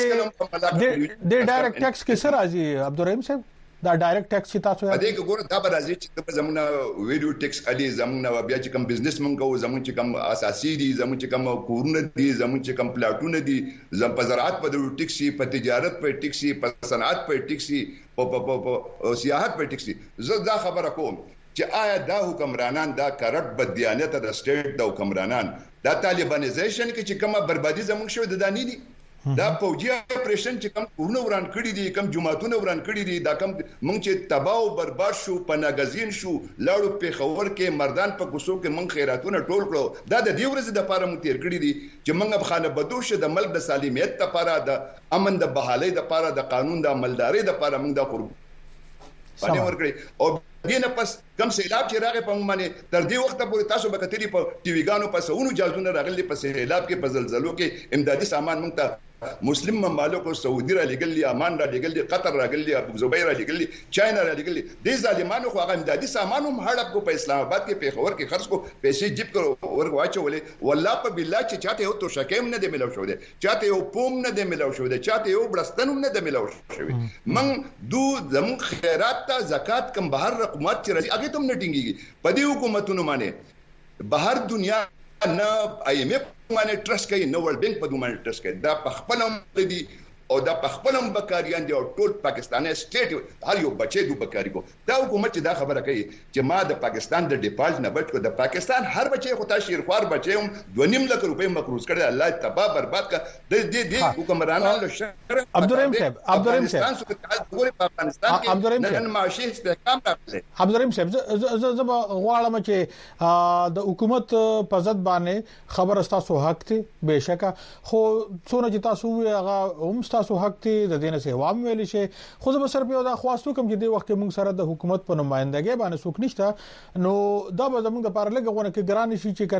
کې د ډایرکټ ټیکس کې سره راځي عبدالرحیم صاحب دا ډایرکټ ټیکس چې تاسو یې دغه ګوره دا به راځي چې زمونه ویډیو ټیکس علي زمونه بیا چې کوم بزنس مونږ کوو زمون چې کوم اساسي دي زمون چې کوم کورونه دي زمون چې کوم پلاټونه دي زم په زراعت په ټیکسي په تجارت په ټیکسي په صنعت په ټیکسي په سیاحت په ټیکسي زه دا خبره کوم چې آیا دا حکمرانان دا کرپټ بددیانت د سټیټ د حکمرانان دا طالبانیزیشن کې چې کومه بربادي زموږ شو د دانی دي دا فوجي اپریشن چې کوم کورونه وران کړی دي کوم جماعتونه وران کړی دي دا کوم مونږ چې تباہ او برباد شو پناګزین شو لاړو په خور کې مردان په کوڅو کې مونږ خیراتونه ټول کړو دا د دې ورځې د پاره مونږ تیر کړی دي چې مونږ په خانه بدوش د ملک د سالمیت لپاره د امن د بحالۍ لپاره د قانون د عملداري لپاره مونږ دا قرباني ورکړي او دینه پس کم سیلاب چې راغی په باندې تر دې وخت پورې تاسو به کتلی په ټي وی ګانو په سونو جازونه راغلي په سیلاب کې په زلزلو کې امدادي سامان مونږ ته مسلم ممالک سعودي را لګلي عمان را لګلي قطر را لګلي ابو ظبي را لګلي چاینا را لګلي د ظالمانو خو هغه امدادي سامان هم هړپ کو په اسلام آباد کې په خور کې خرڅ کو پیسې جيب کړو ورغ واچولې والله په بالله چې چاته یو تو شکیم نه دی ملو شو دی چاته یو پوم نه دی ملو شو دی چاته یو برستن نه دی ملو شو من دو زم خیرات ته زکات کم بهر رقمات چې راځي هغه تم نه ټینګيږي په دې حکومتونو باندې بهر دنیا نه اي ام اف باندې ټرست کوي نو ورلد بانک په دوه باندې ټرست کوي دا په خپل هم دي او دا په خپل هم بکاریان دي او ټول پاکستاني سټیټ هر یو بچي دوه بکاری کو دا حکومت چې دا خبره کوي چې ما د پاکستان د ډیفالت نه بچ کو د پاکستان هر بچي خو تاسو شیرخوار بچي هم دوه نیم لک روپے مقروض کړي الله تباہ برباد کړ د دې دې حکمرانانو له شر عبدالرحیم صاحب عبدالرحیم صاحب افغانستان کې نن معاشي استحکام راغلی عبدالرحیم صاحب زه غواړم چې د حکومت په ضد باندې خبر تاسو حق ته بهشکه خو څونه چې تاسو هغه هم تاسو حق ته د دینه سه عوام ویل شي خو زه به سر په دا خواستو کوم چې د وخت موږ سره د حکومت په نمائندګۍ باندې څوک نشته نو دا به زموږ د پاره لګونه کې ګران شي چې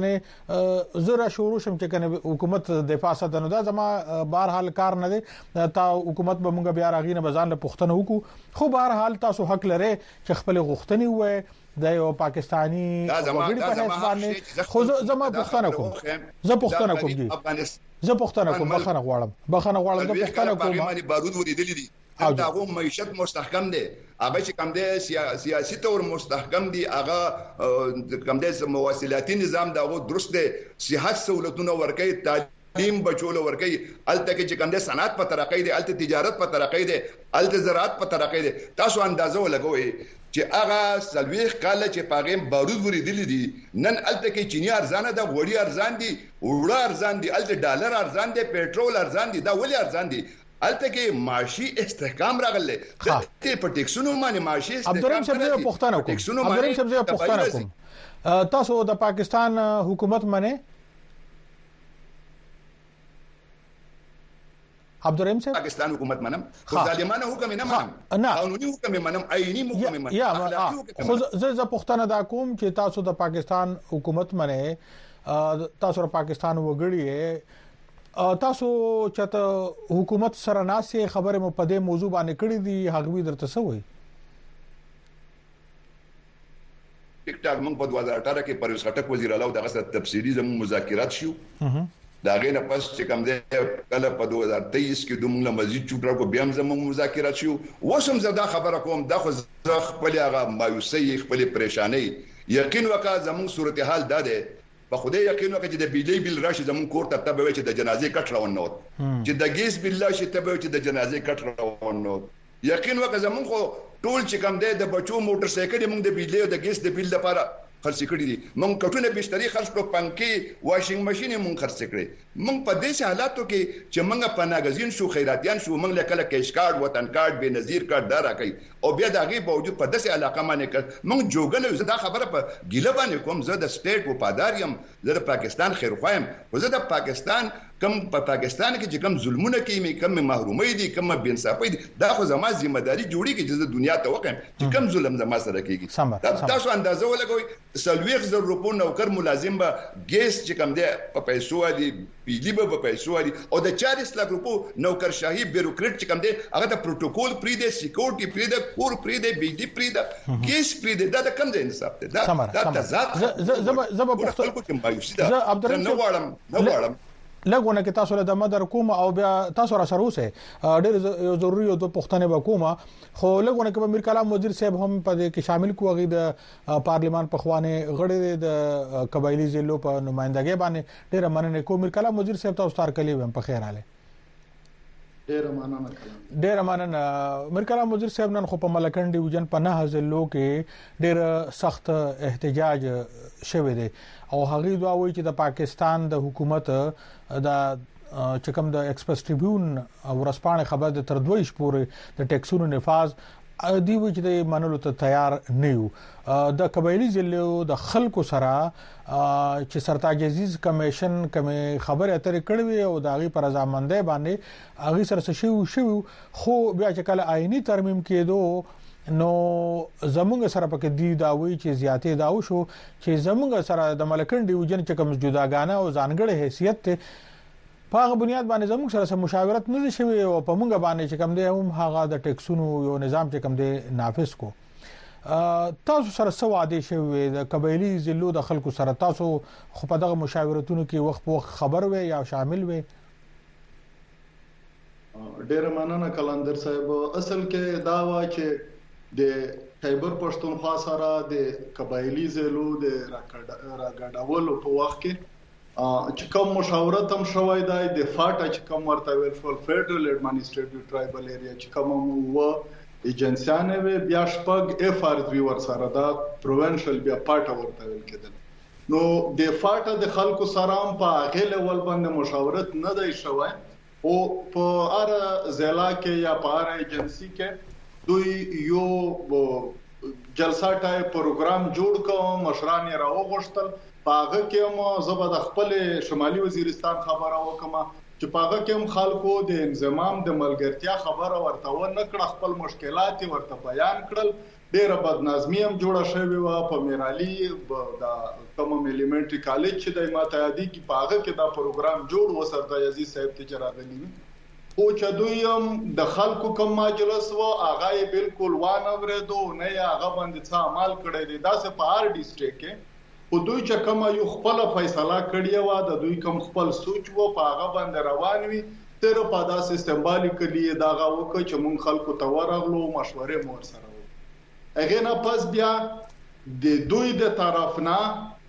کنه زره شروع شم چې کنه حکومت دفاع ساتنه دا زما بهر حال کار نه دي تا حکومت به موږ بیا راغینه بزان له پښتنه وکړو خو بهر حال تاسو حق لري چې خپل غوښتنې وای د یو پاکستانی وګړي په حساب باندې خو زما پښتنه کوم زه پښتنه کوم دي زه پښتنه کوم بخنه غواړم بخنه غواړم زه پښتنه کوم باندې بارود ورېدلې دي دا هغه معیشت مستحکم دي هغه چې کم دي سیاسي تور مستحکم دي هغه کم دي مواصلاتي نظام دا هغه درست دي صحت سہولتونه ورکي تعلیم بچول ورکي الته کې چې کم دي صنعت په ترقې دي الته تجارت په ترقې دي الته زراعت په ترقې دي تاسو اندازو لګوي چې هغه سلويخ کال چې پاغم بارود ورېدلې دي نن الته کې چینی ارزانه ده وړي ارزان دي وړه ارزان دي الته ډالر ارزان دي پېټرول ارزان دي دا ولې ارزان دي الته کې معاشي استحکام راغله ته په ټیکسونو باندې معاشي استحکام عبدالرحیم صاحب پښتنه کوم عبدالرحیم صاحب پښتنه کوم تاسو د پاکستان حکومت باندې عبدالرحیم صاحب پاکستان حکومت منم خو ظالمانه حکم نه منم قانوني حکم منم عیني حکم منم یا خو زه ز پښتنه دا کوم چې تاسو د پاکستان حکومت باندې تاسو د پاکستان وګړي تاسو چې حکومت سره ناسې خبره مو په دې موضوع باندې کړې دي هغه درته څه وایي ټیک ټاک موږ په دوه هزار اټھارہ کې پرویز خټک وزیر اعلی او دغه سره تفصیلی زموږ مذاکرات شو دا غینه پس چې کوم دې کله په دوه هزار تیئیس کې دومره مزید چوټرا کو بیا هم زموږ مذاکرات شو وسم زدا خبره کوم دا خو خپل هغه مایوسي خپل پریشانی یقین وکا زموږ صورتحال دا ده په خوده یقین وکړه چې د بجلی بل راشي زمون کور ته تبه چې د جنازې کټ روان نوت چې د ګیس بل راشي تبه چې د جنازې کټ روان نوت یقین وکړه زمون خو ټول چې کم دی د بچو موټر سایکل موږ د بجلی او د ګیس د بل لپاره خرڅ کړی دي مونږ کټونه بستري خرڅ کړو پنکي واشینګ ماشين مونږ خرڅ کړی مونږ په دې حالاتو کې چې مونږ په ناګزین شو خیراتيان شو مونږ له کله کیش کارت وطن کارت به نظیر کارت دارا کوي او بیا دغه باوجود په داسې علاقه باندې کړ مونږ جوګل زه دا خبره په ګیله باندې کوم زه د سټیټ وفادار یم زه د پاکستان خیر خوایم زه د پاکستان کم په پاکستان کې چې کم ظلمونه کوي کم محرومي دي کم بے انصافي دي دا خو زما ذمہ داری جوړي کې چې دنیا ته وکم چې کم ظلم زما سره کیږي تاسو اندازه ولګوي سلويخ زر روپو نوکر ملازم به ګیس چې کم دی په پیسو دي بجلی به په پیسو دي او د چالیس لک روپو نوکر شاهي بیروکریټ چې کم دی هغه د پروتوکول پری دی سکیورټي پری دی کور پری دی بجلی پری دی ګیس پری دی دا کوم ځای انصاف دی دا دا تضاد زه زه په خلکو کې مایوسي ده زه عبدالرحیم نو واړم نو واړم لګونه کې تاسو له د مدر کوم او بیا تاسو را سره اوسه ډېر ضروري او د پښتنې وکوما خو لګونه کې امیر کلام وزیر صاحب هم په دې کې شامل کوغي د پارلیمان په خوانه غړي د قبایلی ضلعو په نمائندګۍ باندې ډېر مننه کوم امیر کلام وزیر صاحب تاسو تار کلی هم په خیر حاله ډېر مننه ډېر مننه امیر کلام وزیر صاحب نن خو په ملکن ډیویژن په نه ضلعو کې ډېر سخت احتجاج شوه دی او هغه دا وایي چې د پاکستان د حکومت د چکم د ایکسپریس ټریبیون ورسپانه خبر د تر دوه شپې پورې د ټیکسونو نفاذ دی وایي چې د منلو ته تیار نه یو د قبایلی ضلعو د خلکو سره چې سرتاج عزیز کمیشن کوم خبره اترې کړې او د هغه پر ځامنده باندې هغه سره شو شو خو بیا چې کله آئینی ترمیم کېدو نو زمونږ سره پکې دی دا وی چې زیاتې دا وشو چې زمونږ سره د ملکن ډیویژن چې کوم جداګانه او ځانګړې حیثیت ته په هغه بنیاد باندې زموږ سره سم مشاورت نه شوی او په موږ باندې چې کوم دی هم هغه د ټیکسونو یو نظام چې کوم دی نافذ کو تاسو سره څه وعده شوی د قبایلی ضلعو د خلکو سره تاسو خو په دغه مشاورتونو کې وخت په وخت خبر وي یا شامل وي ډېر مننه کلندر صاحب اصل کې دا وا چې د خیبر پښتونخوا سره د قبایلی ضلعو د راګډاولو په وخت کې چې کوم مشاورت هم شوی دی د فاټا چې کوم ورته ویل فول فدرل ایڈمنسټریټیو ټرایبل ایریا چې کوم و ایجنسیانه وی بیا شپږ اف ار وی ور سره دا پروینشل بیا پاټا ورته ویل کېدل نو د فاټا د خلکو سره هم په غیله ول باندې مشاورت نه دی شوی او په ار ضلع کې یا په ار ایجنسی کې دوی یو جلسه ټای پروګرام جوړ کوم مشران یې راوغښتل پاغه کې هم زبر د خپل شمالي وزیرستان خبره وکم چې پاغه کې هم خلکو د انضمام د ملګرتیا خبره ورته و نه کړ خپل مشکلات ورته بیان کړل ډیره بدنظمی هم جوړه شوې و په میرالي د کوم الیمنټری کالج چې د ماته یادي کې پاغه کې دا پروګرام جوړ وسرته عزیز صاحب ته چراغلی او چې دوی هم د خلکو کوم مجلس و هغه بالکل وانه ورېدو نه هغه باندې څه عمل کړی دی دا څه په ار ډیسټریکټ کې او دوی چې کوم یو خپل فیصله کړی و د دوی کوم خپل سوچ و په هغه باندې روان وي تر په داسې سمبالیکلی داغه وکړي چې مونږ خلکو ته ورغلو مشورې مور سره هغه نه پس بیا د دوی د طرف نه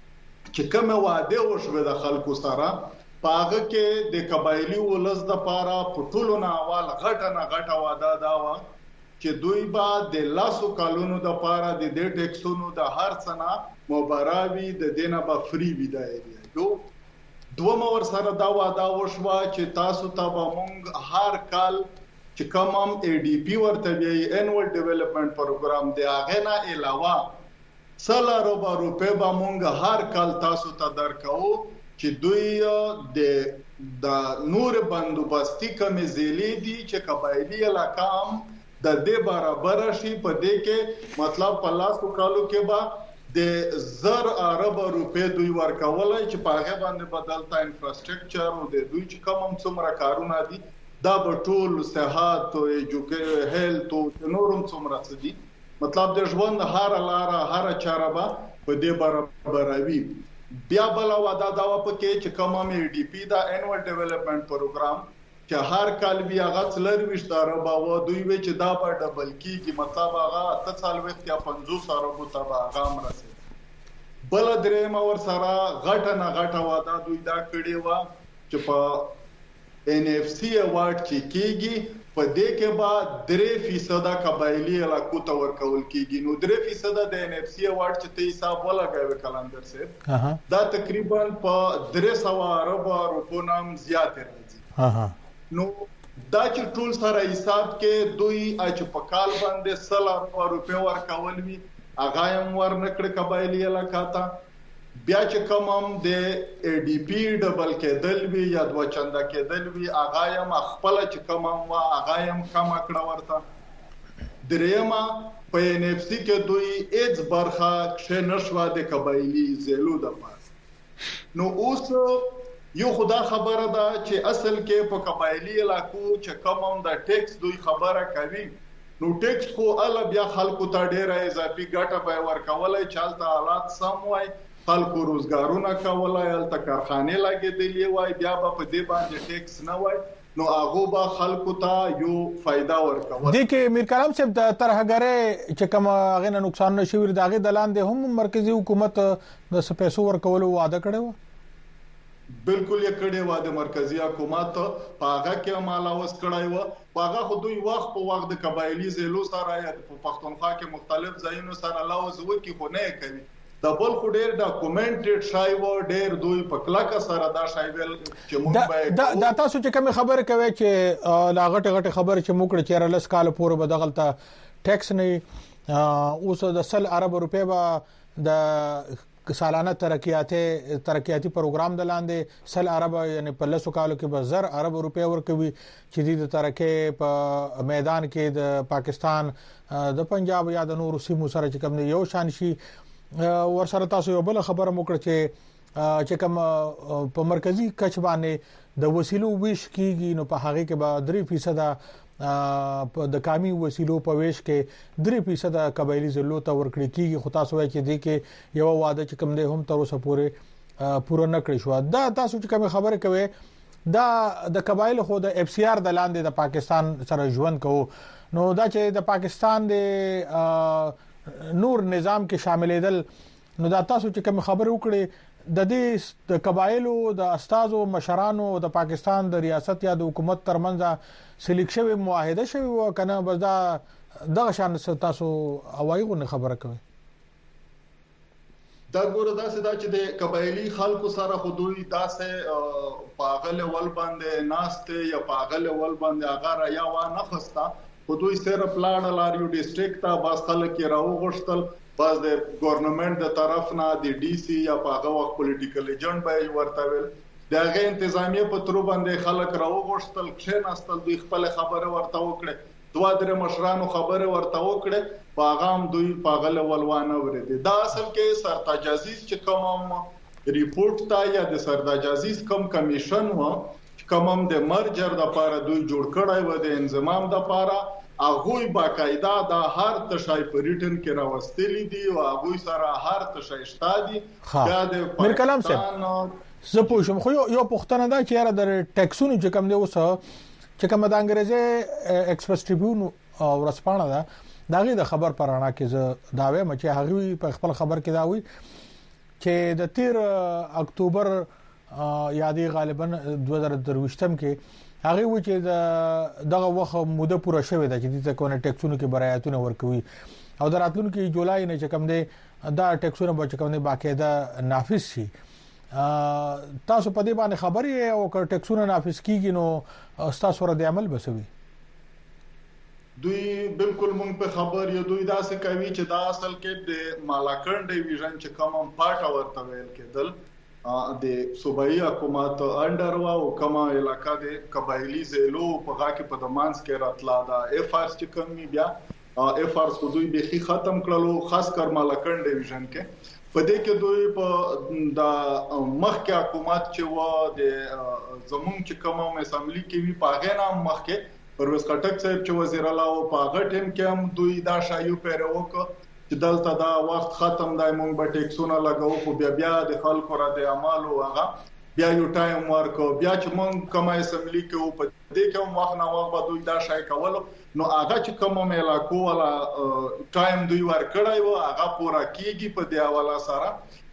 چې کوم وعده وشوه د خلکو سره پاغه کې د قبایلی ولز د پاره پټولو نه اول غټه نه غټه وعده دا و چې دوی با د لاسو کالونو د پاره د دې ټیکسونو د هر څنا مبراوي د دینه به فری وي دا یو دوه مور سره دا وعده وشوه چې تاسو ته به مونږ هر کال چې کوم ای ډی پی ورته وی انوال ډیولپمنٹ پروګرام دی هغه نه علاوه سلارو به روپے به مونږ هر کال تاسو ته درکو چې دوی د د نور بندوبستي کمې زیلې دي چې قبایلی علاقه هم د دې برابر شي په دې کې مطلب په لاسو کالو کې به د زر عرب روپے دوی ورکولای چې په هغه باندې بدلتا انفراستراکچر او د دوی چې کوم څومره کارونه دي دا به ټول صحت او ایجوکیشن هیلث او نورم څومره څه دي مطلب د ژوند هر لاره هر چاره به په دې برابروي بیا بل وعده دا و پکې چې کوم ای ډی پی دا انوال ډیولپمنٹ پروګرام چې هر کال بیا غڅلر وشتاره با و دوی و چې دا په ډبل کیږي مطلب هغه اته سال وخت یا پنځوس اربو ته هغه مرسته بل درې مور سره غټه نه غټه وعده دوی دا کړی و چې په ان اف سی اوارد چې کیږي په دې کې به درې فیصد قبایلی علاقو ته ورکول کیږي. نو درې فیصد د ان اف سی اوارد چې ته حساب ولګوي کلندر صاحب دا تقریبا په درې سوه ارب روپو نام زیات راځي. نو دا چې ټول سره حساب کې دوی چې په کال باندې سل ارب روپو ورکول وی هغه هم ورنکړ قبایلی علاقو ته. بیا چې کوم هم د ای ډی پی ډبل کېدل وی یا د وچنده کېدل وی هغه هم خپل چې کوم هم هغه هم کم کړه ورته. درېما په ان اف سی کې دوی ایز برخه چې نشوا د قبایلی زیلو د پاس. نو اوس یو خدا خبره ده چې اصل کې په قبایلی علاقو چې کوم هم د ټیکس دوی خبره کوي نو ټیکس خو ال بیا خلکو ته ډیره اضافي ګټه به ورکولای چالت حالات سم وای خلکو روزګارونه کولای الته کارخانه لګېدلې وای بیا به په دې باندې ټیکس نه وای نو هغه به خلکو ته یو فائدہ ورکول. د کې میر کلام صاحب د ترهګره چې کوم هغه نه نقصان نشي ور داغه دلان دي هم مرکزی حکومت د سپېسو ورکولو وعده کړو. بالکل یې کړي و د مرکزی حکومت په هغه کې مالاوس کړای و. هغه خو دوی وخت په وخت د قبایلی زیلو سره یا په پښتونخوا کې مختلف ځایونو سره لاوز وکي خو نه کوي. د بل خو ډیر ډاکومنټډ شای و ډیر دوی په کلاکه سره دا شای ویل چې موږ دا دا تاسو چې کوم خبره کوي چې لا غټه غټه خبره چې موږ چیرې لس کال پورې بدغلطه ټیکس نه اوس د سل ارب روپے به د سالانه ترقیاتي ترقیاتي پروګرام د لاندې سل ارب یعنی په لسو کالو کې به زر ارب روپے ورکوي چې د ترقی په میدان کې د پاکستان د پنجاب یا د نورو سیمو سره چې کوم یو شان شي. ورسره تاسو یو بل خبره موکړه چې چې کوم په مرکزی کچ باندې د وسیلو ویش کیږي نو په هغه کې به درې فیصد د کامی وسیلو په ویش کې درې فیصد قبایلی زلو ته ورکړي کیږي. خو تاسو وایي چې د کې یو واده چې کوم دی هم تر اوسه پورې پوره نه کړی شو. دا تاسو چې کوم خبره کوي دا د قبایل خو د اف سی آر د لاندې د پاکستان سره ژوند کوو نو دا چې د پاکستان د نور نظام کې شاملېدل نو دا تاسو چې کوم خبره وکړي د دې د قبایلو د استادو مشرانو د پاکستان د ریاست یا د حکومت ترمنځ سلیک شوی معاهده شوی و کنه بس دا دغه شان تاسو اوایغه نه خبره کوي. دا ګوره داسې دا چې د قبایلی خلکو سره خودوی داسې پاغل ول باندې ناشته یا پاغل ول باندې هغه یا و نه خستا خودوی سره پلان لاریو ډیسټریکټ ته باز خلک راو غشتل باز د ګورنمنت د طرف نه د ډي سي یا پاغه وخت پولیټیکل ایجنټ به ورته ویل دغه انتظامیه په تر باندې خلک راو غشتل کښیناستل دوی خپل خبره ورته وکړه دوه درې مشرانو خبره ورته وکړه پاغام دوی پاغل ولوانه ورده. دا اصل کې سرتاج عزیز چې کوم ریپورت تا یا د سرتاج عزیز کوم کمیشن و کوم د مرجر د لپاره دوی جوړ کړای و د انضمام د لپاره هغه باقاعده د هر تشای په ریټن کې راوستلې دي او هغه سره هر تشای شتا دي. دا د میر کلام صاحب زه پوښم خو یو پښتنه دا چې یاره د ټیکسونو چې کوم دی اوس چې کوم د انګریزي ایکسپریس ټریبیون او ورسپانه دا دغه د خبر پرانا کې زه داوی مچ هغه په خپل خبر کې دا وی چې د تیر اکتوبر یادي غالبا دوه هزار درويشتم کې هغه و چې دغه وخت موده پوره شوه د چې د کوونه ټیکسونو کې برایاتونه ورکوي او دراتونکو کې جولای نه چې کوم دی دا ټیکسونه به کوم دی باقاعده نافذ شي. تاسو په دې باندې خبرې او که ټیکسونه نافذ کیږي نو تاسو ور د عمل بسوي. دوی بالکل مونږ په خبر یو دوی دا څه کوي چې دا اصل کې د مالاکنډ ډیویژن چې کوم پارټ ورته ویل کېدل د صوبایي حکومت انډر وا او کما علاقہ د قبایلی زیلو په هغه کې په دمانس کې راتلا دا اف ارس چې کومي بیا اف ارس خو دوی به ختم کړلو خاص کر مالاکنډ ډیویژن کې په دې کې دوی په د مخکې حکومت چې و د زمون چې کوم اسمبلی کې وی پاغه نام مخکې پرویز خټک صاحب چې وزیر الله او پاغه ټیم کې هم دوی دا شایو پیرو وک چې دلته دا وخت ختم دای مونږ به ټیکسونه لګاو خو بیا بیا د خلکو را د اعمال او هغه بیا یو ټایم ورکو بیا چې مونږ کومه اسمبلی کې په دې کې هم وخت نه وخت به دوی دا شای کول نو هغه چې کومه علاقو ولا ټایم دوی ورکړای و هغه پورا کیږي په دی حواله سره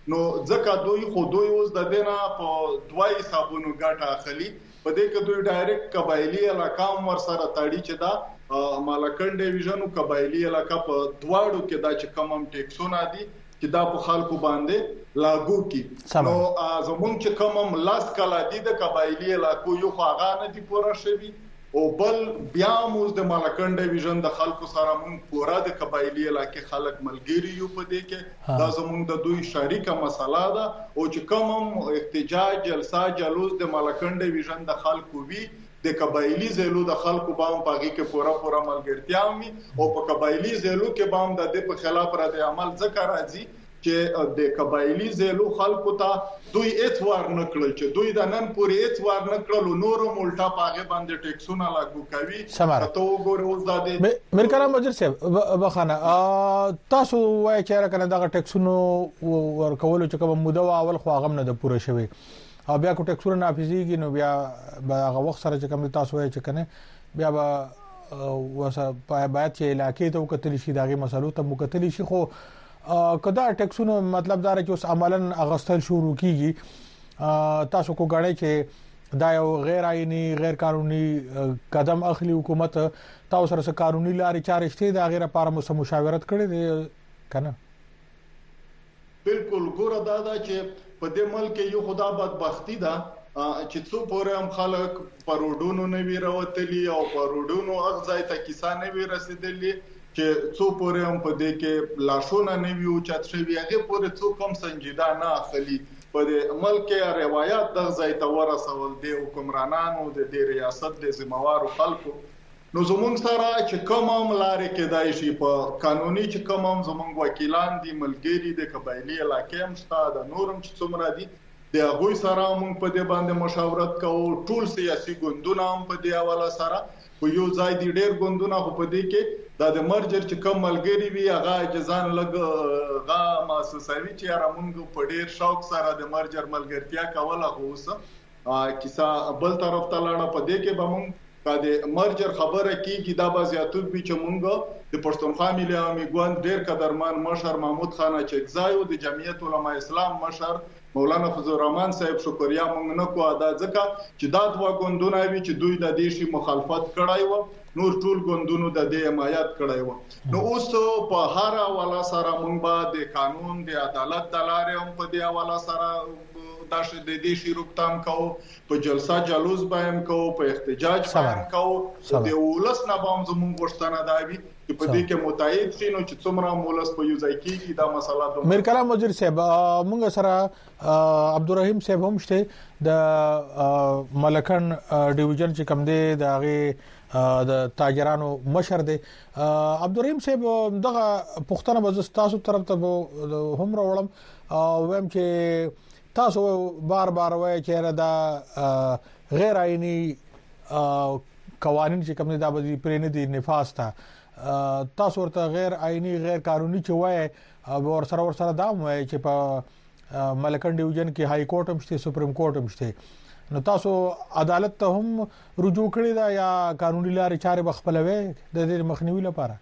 نو ځکه دوی خو دوی اوس د دینه په دوه حسابونو ګټه اخلي په دې کې دوی ډایرکټ قبایلی علاقه ور سره تاړي چې دا مالکن ډیویژن او قبایلی علاقه په دواړو کې دا چې کم هم ټیکسونه دي چې دا په خلکو باندې لاګو کی نو زمونږ چې کم هم لاس کلا دي د قبایلی علاقو یو خواغه نه دي پوره شوی او بل بیا موږ د مالکن ډیویژن د خلکو سره مونږ پوره د قبایلی علاقې خلک ملګری یو په دې کې دا زمونږ د دوی شریکه مسله ده او چې کوم هم احتجاج جلسه جلوس د مالکن ډیویژن د خلکو وی د قبایلی زیلو د خلکو بام پاږي کې پوره پوره ملګرتیا وي او په قبایلی زیلو کې بام د دې په خلاف را د عمل ذکر راځي چې د قبایلی زیلو خلکو ته دوی اتوار نکړل چې دوی د نن پورې اتوار نکړل نور مولټا پاغه باندې ټیکسونه لاګو کوي ته وګورئ اوس د دې میر کلام وزیر صاحب بخانه تاسو وایي چې راکنه دغه ټیکسونو ورکول چې کوم موده اول خو هغه نه د پوره شوی او بیا کو ټیکسونه نافذيږي نو بیا هغه وخت سره چې کوم تاسو وایي چې کنه بیا به وسه باید چې علاقې ته وکتل شي دغه مسلو ته مکتل شي خو کدا ټیکسونو مطلب دا چې اوس عملاً اغستل شروع کیږي تاسو کو غړی چې دا یو غیر آئینی غیر قانوني قدم اخلي حکومت تاسو سره قانوني لارې چارې شته دا غیر لپاره مشاورت کړي دي کنه بالکل ګوره دا دا چې په دې ملک یو خدا بدبختی ده چې څو پورې هم خلک پروډونو نه وی راوتلی او پروډونو اغځای ته کیسه نه وی رسیدلی چې څو پورې هم په دې کې لاشونه نه ویو چت شوی هغه پورې څو کم سنجیده نه اخلي په دې ملک روایت د ځای ته ورسول دي حکمرانانو د دې ریاست د ذمہوارو خلکو نو زمونږ سره چې کوم هم لارې کېدای شي په قانوني چې کوم هم زمونږ وکیلان دي ملګری د قبایلی علاقې هم شته د نورم چې څومره دي د هغه سره موږ په دې باندې مشاورت کوو ټول سیاسي ګوندونه هم په دې حواله سره په یو ځای دي ډېر ګوندونه خو په دې کې دا د مرجر چې کوم ملګری وي هغه اجازان لګ غا مؤسسوي چې را موږ په ډېر شوق سره د مرجر ملګرتیا کوله خو اوس کیسه بل طرف ته لاړه په دې کې به موږ د مرجر خبره کیږي دا به زیاتوب وي چې موږ د پښتونخوا ملي عوامي ګوند ډېر قدرمن مشر محمود خان چکزای او د جمعیت علما اسلام مشر مولانا فضل الرحمن صاحب شکریا موږ نه کوو دا ځکه چې دا دوه ګوندونه وي چې دوی د دې شی مخالفت کړای و نور ټول ګوندونو د دې حمایت کړای و نو اوس په هر حواله سره موږ به د قانون د عدالت د لارې هم په دې حواله سره دا چې د دې شی روکتام کوو په جلسه جلوس بایم کوو په احتجاج بایم کوو د ولس نه بام زموږ غوښتنه دا وي چې په دې کې متحد شي نو چې څومره مولس په یو ځای کې دا مسله ده میر کلام وزیر صاحب موږ سره عبدالرحیم صاحب هم شته د ملکن ډیویژن چې کوم دی د هغه د تاجرانو مشر دی عبدالرحیم صاحب دغه پښتنه بز تاسو طرف ته هم راولم ویم چې تاسو بار بار وایي چې دا غیر آئینی قوانين چې کوم دا به پرې نه دي نفاذ تا تاسو ورته غیر آئینی غیر قانوني چې وایي ور سره ور سره دا وایي چې په ملکن ډیویژن کې های کورټ هم شته سپریم کورټ هم شته نو تاسو عدالت ته هم رجوع کړی دا یا قانوني لارې چارې بخپلوي د دې مخنیوي لپاره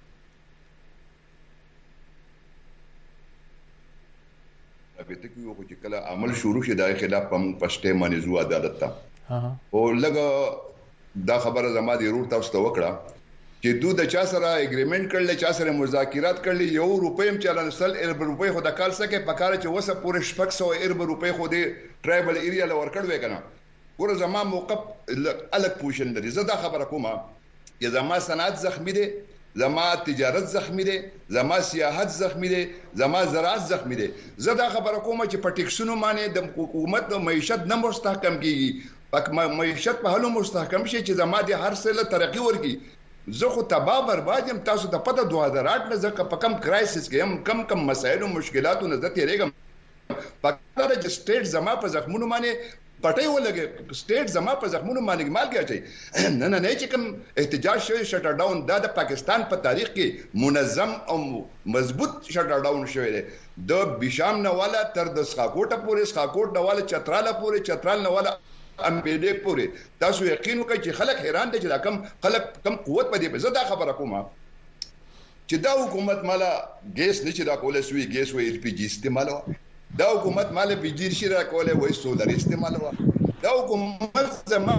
به تکي وو چې کله عمل شروع شي د خلاف هم پښته منځو عدالت ته او لګ دا خبره زما دی رور تاسو ته وکړه چې دوی د چا سره اګریمنت کړل چا سره مذاکرات کړل یو روپیم چلن سل ارب روپې خو د کال سکه پکاره چې وسه پورې شپږ سو ارب روپې خو د ټرایبل ایریا لور کړو کنه ګوره زما موقف الګ پوښتنه لري زه دا خبره کومه چې زما صنعت زخمی دي زما تجارت زخمی دي زما سیاحت زخمی دي زما زراعت زخمی دي زه دا خبره کوم چې په ټیکسونو باندې د حکومت د معیشت نه مستحکم کیږي پک معیشت په هلو مستحکم شي چې زما د هر څه له ترقی ورکی زه خو تباہ برباد يم تاسو ته پته دوه هزار آټ نه زکه په کم کرایسس کې هم کم کم مسایل او مشکلاتو نه زته رېګم پکاره چې سټیټ زما په زخمونو باندې پټي ولګي سټیټ زما په زخمونو باندې مال کېږي نه نه نه چې کوم احتجاج شوی شټر ډاون د پاکستان په تاریخ کې منظم او مضبوط شټر ډاون شوی دی د بشام نه والا تر د سخاکوټه پورې سخاکوټ نه والا چتراله پورې چترال نه والا ام پی ډی پورې تاسو یقین وکړئ چې خلک حیران دي چې دا کم خلک کم قوت په دې په زدا خبره کومه چې دا حکومت مالا ګیس نشي دا کولای سوی ګیس و ایل پی جی استعمالو دا حکومت مال بجیر شي را کوله وای سولر استعمال وا دا حکومت زما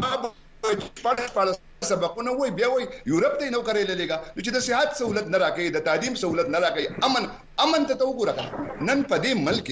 پټ پټ سبقونه وای بیا وای یورپ ته نو کړی لګا چې د صحت سہولت نه راکې د تعلیم سہولت نه راکې امن امن ته وګوره نن په دې ملک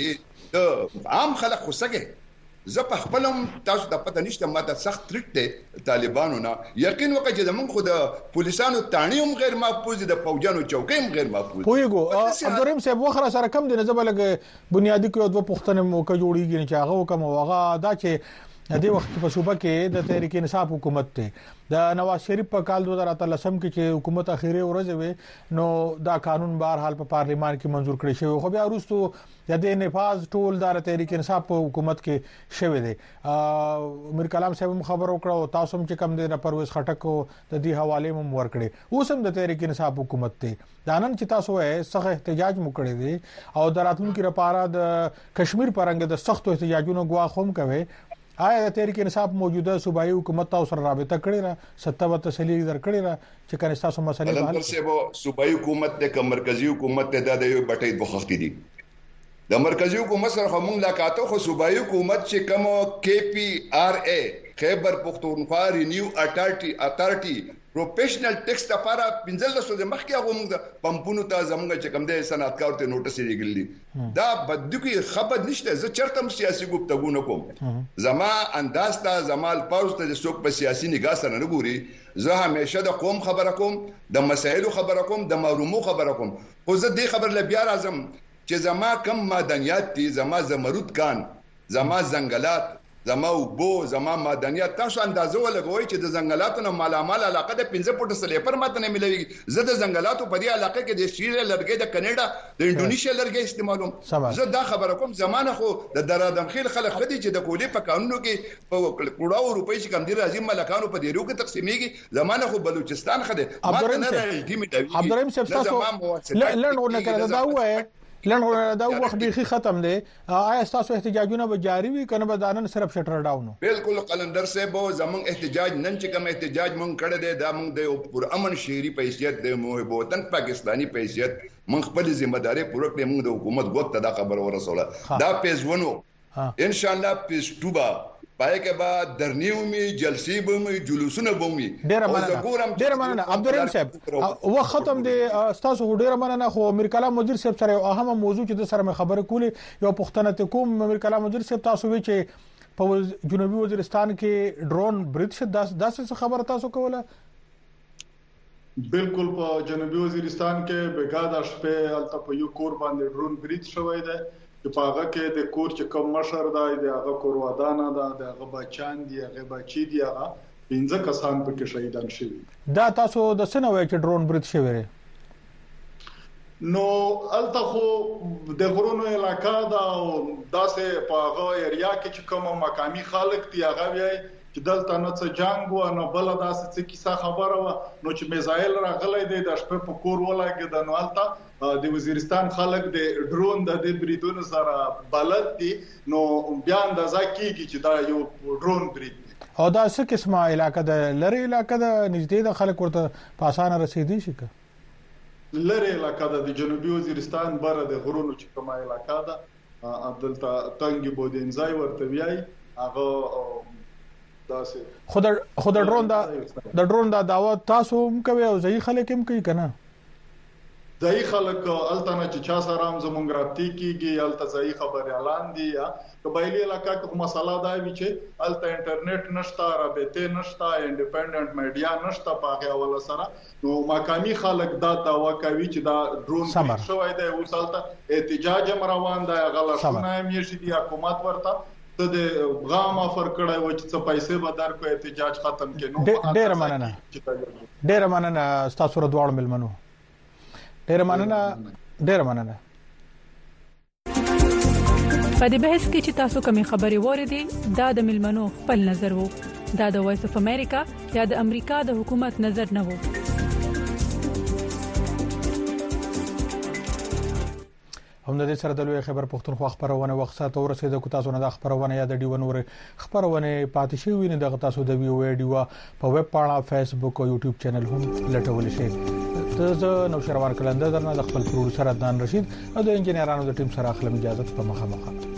د عام خلک خوسګه زه په خپلم تاسو د پته نشته ماته سخت تریټ ته طالبانو نه یقین وکړه چې زمون خو د پولیسانو تانیوم غیر محفوظ د فوجانو چوکیم غیر محفوظ پویګو عبدالرحیم صاحب وخره سره کم دي نه زبلګ بنیادی کو دوه پښتنه موقع جوړیږي چې هغه کوم واغه دا چې د دې وخت په صوبه کې د تحریک انصاف حکومت ته د نواز شریف په کال دو هزار اتلسم کې چې حکومت اخیری ورځ وي نو دا قانون بهر حال په پارلیمان کې منزور کړی شوی خو بیا وروسته د دې نفاذ ټول د تحریک انصاف په حکومت کې شوی دی امیر کلام صاحب خبر وکړو تاسو هم چې کم دی نه پرويز خټک د دې حواله مم ورکړي اوس هم د تحریک انصاف حکومت ته دا نن چې تاسو یې سخت احتجاج مو کړی دی او د راتلونکو لپاره د کشمیر پرنګ د سخت احتجاجونو غواخ هم کوي آیا د تحریک انصاف موجوده صوبایي حکومت او سره رابطه کړی را ستو تسلی در کړی را چې کنه تاسو مسلې حل کړئ سه صوبایي حکومت د مرکزی حکومت ته د یو بټې بوختی دي د مرکزی حکومت سره کوم ملاقاتو خو صوبایي حکومت چې کوم کې پی آر ای خیبر پختونخوا رینیو اتارټي اتارټي پروفیشنل ټیکس لپاره پنځل لسو د مخکې هغه موږ پمپونو ته زموږ چې کوم د صنعتکار ته نوټس لګیلی دا بده کی خبر نشته زه چرته سیاسي ګفتګو نه کوم زما انداز ته زمال پاوز ته څوک په سیاسي نگاه سره نه ګوري زه همیشه د قوم خبره کوم د مسایلو خبره کوم د معلومو خبره کوم خو زه دې خبر ل بیا راځم چې زما کم معدنیات دي زما زمرد کان زما ځنګلات زما وبو زما معدنیات تاسو اندازه ولګوي چې د ځنګلاتو نه مالامال علاقه د پنځه فوټ سلیپر ماته نه ملوي زه د ځنګلاتو په دې علاقه کې د شیره لرګي د کینیډا د انډونیشیا لرګي استعمالوم زه دا خبره کوم زمانه خو د درادم خیل خلک خدي چې د کولې په قانونو کې په کړهو روپۍ چې کم دي راځي ملکانو په دیرو کې تقسیمېږي زمانه خو بلوچستان خده عبدالرحیم صاحب تاسو لړونه کړه دا وایي لړونه دا وخت به ختم دي آیا تاسو احتجاجونه به جاری وي کنه به دانن صرف شټر ډاون بالکل قلندر صاحب زمون احتجاج نن چې کوم احتجاج مونږ کړه دي دا مونږ د پر امن شهري په حیثیت د محب وطن پاکستانی په حیثیت مونږ خپل ذمہ داري پوره کړې مونږ د حکومت غوښته دا خبر ورسوله دا پیز ونو ان شاء الله پیز توبا پای کې بعد درنیومي جلسې بومي جلوسونه بومي ډیر مننه ډیر مننه عبدالرحیم صاحب و ختم دي تاسو ډیر مننه خو امیر کلام وزیر صاحب سره اهمه موضوع چې د سره خبره کولې یو پښتنه ته کوم امیر کلام وزیر صاحب تاسو وی چې په جنوبي وزیرستان کې ډرون برید شد داسې خبره تاسو کوله بالکل په جنوبي وزیرستان کې بګاده شپه الته په یو کور باندې ډرون برید شوی دی په هغه کې د کور چې کوم مشر دی د هغه کور ودانه ده د هغه بچان دی هغه بچی دی هغه پنځه کسان پکې شهیدان شوي دا تاسو د سنوي چې ډرون برید شوی نو الته خو د غرونو علاقہ دا او داسې په هغه ایریا کې چې کوم مقامی خلک دی هغه وی چې دلته نه څه جنگ و نه بل داسې څه کیسه خبره و نو چې میزایل راغلی دی د شپې په کور ولاګي د نوالته د وزیرستان خلک د ډرون د بریدونو سره بلد دي نو بیا اندازه کیږي چې دا یو ډرون برید او دا څه قسمه علاقه د لری علاقه د نږدې د خلک ورته پاسانه رسیدي شي که لری علاقه د جنوبي وزیرستان بره د غرونو چې کومه علاقه ده عبدالته تنګي بودینځای ورته ویای هغه داسې خود خود ډرون دا د ډرون دا داوا تاسو هم کوي او ځای خلک هم کوي کنه ځای خلک التنه چې چا سره هم زمونږ رابطې کیږي الته ځای خبر اعلان دی یا قبایلی علاقہ کې مسله دا وی چې الته انټرنیټ نشته رابطې نشته انډیپندنت میډیا نشته په هغه ول سره نو مقامی خلک دا داوا کوي چې دا ډرون شوی دی او الته احتجاج روان دی غلا شونه یې شي دی حکومت ورته ته د غام افر کړای و چې څه پیسې به درکو احتجاج ختم کینو ډیر مننه ډیر مننه تاسو سره دواړو ملمنو ډیر مننه ډیر مننه په دې بحث کې چې تاسو کومې خبرې وریدي دا د ملمنو خپل نظر وو دا د وایس اف امریکا یا د امریکا د حکومت نظر نه وو هم د دې سره د لوی خبر پښتونخوا خبرونه وخت ساته ورسېده کو تاسو نه د خبرونه یا د ډیو نور خبرونه پاتې شي ویني د تاسو د ویو ویډیو په ویب پاڼه فیسبوک او یوټیوب چینل هم لټول شي ته نو شروان کلندر نه د خپل پروډوسر عدنان رشید او د انجنیرانو د ټیم سره خپل اجازه په مخه مخه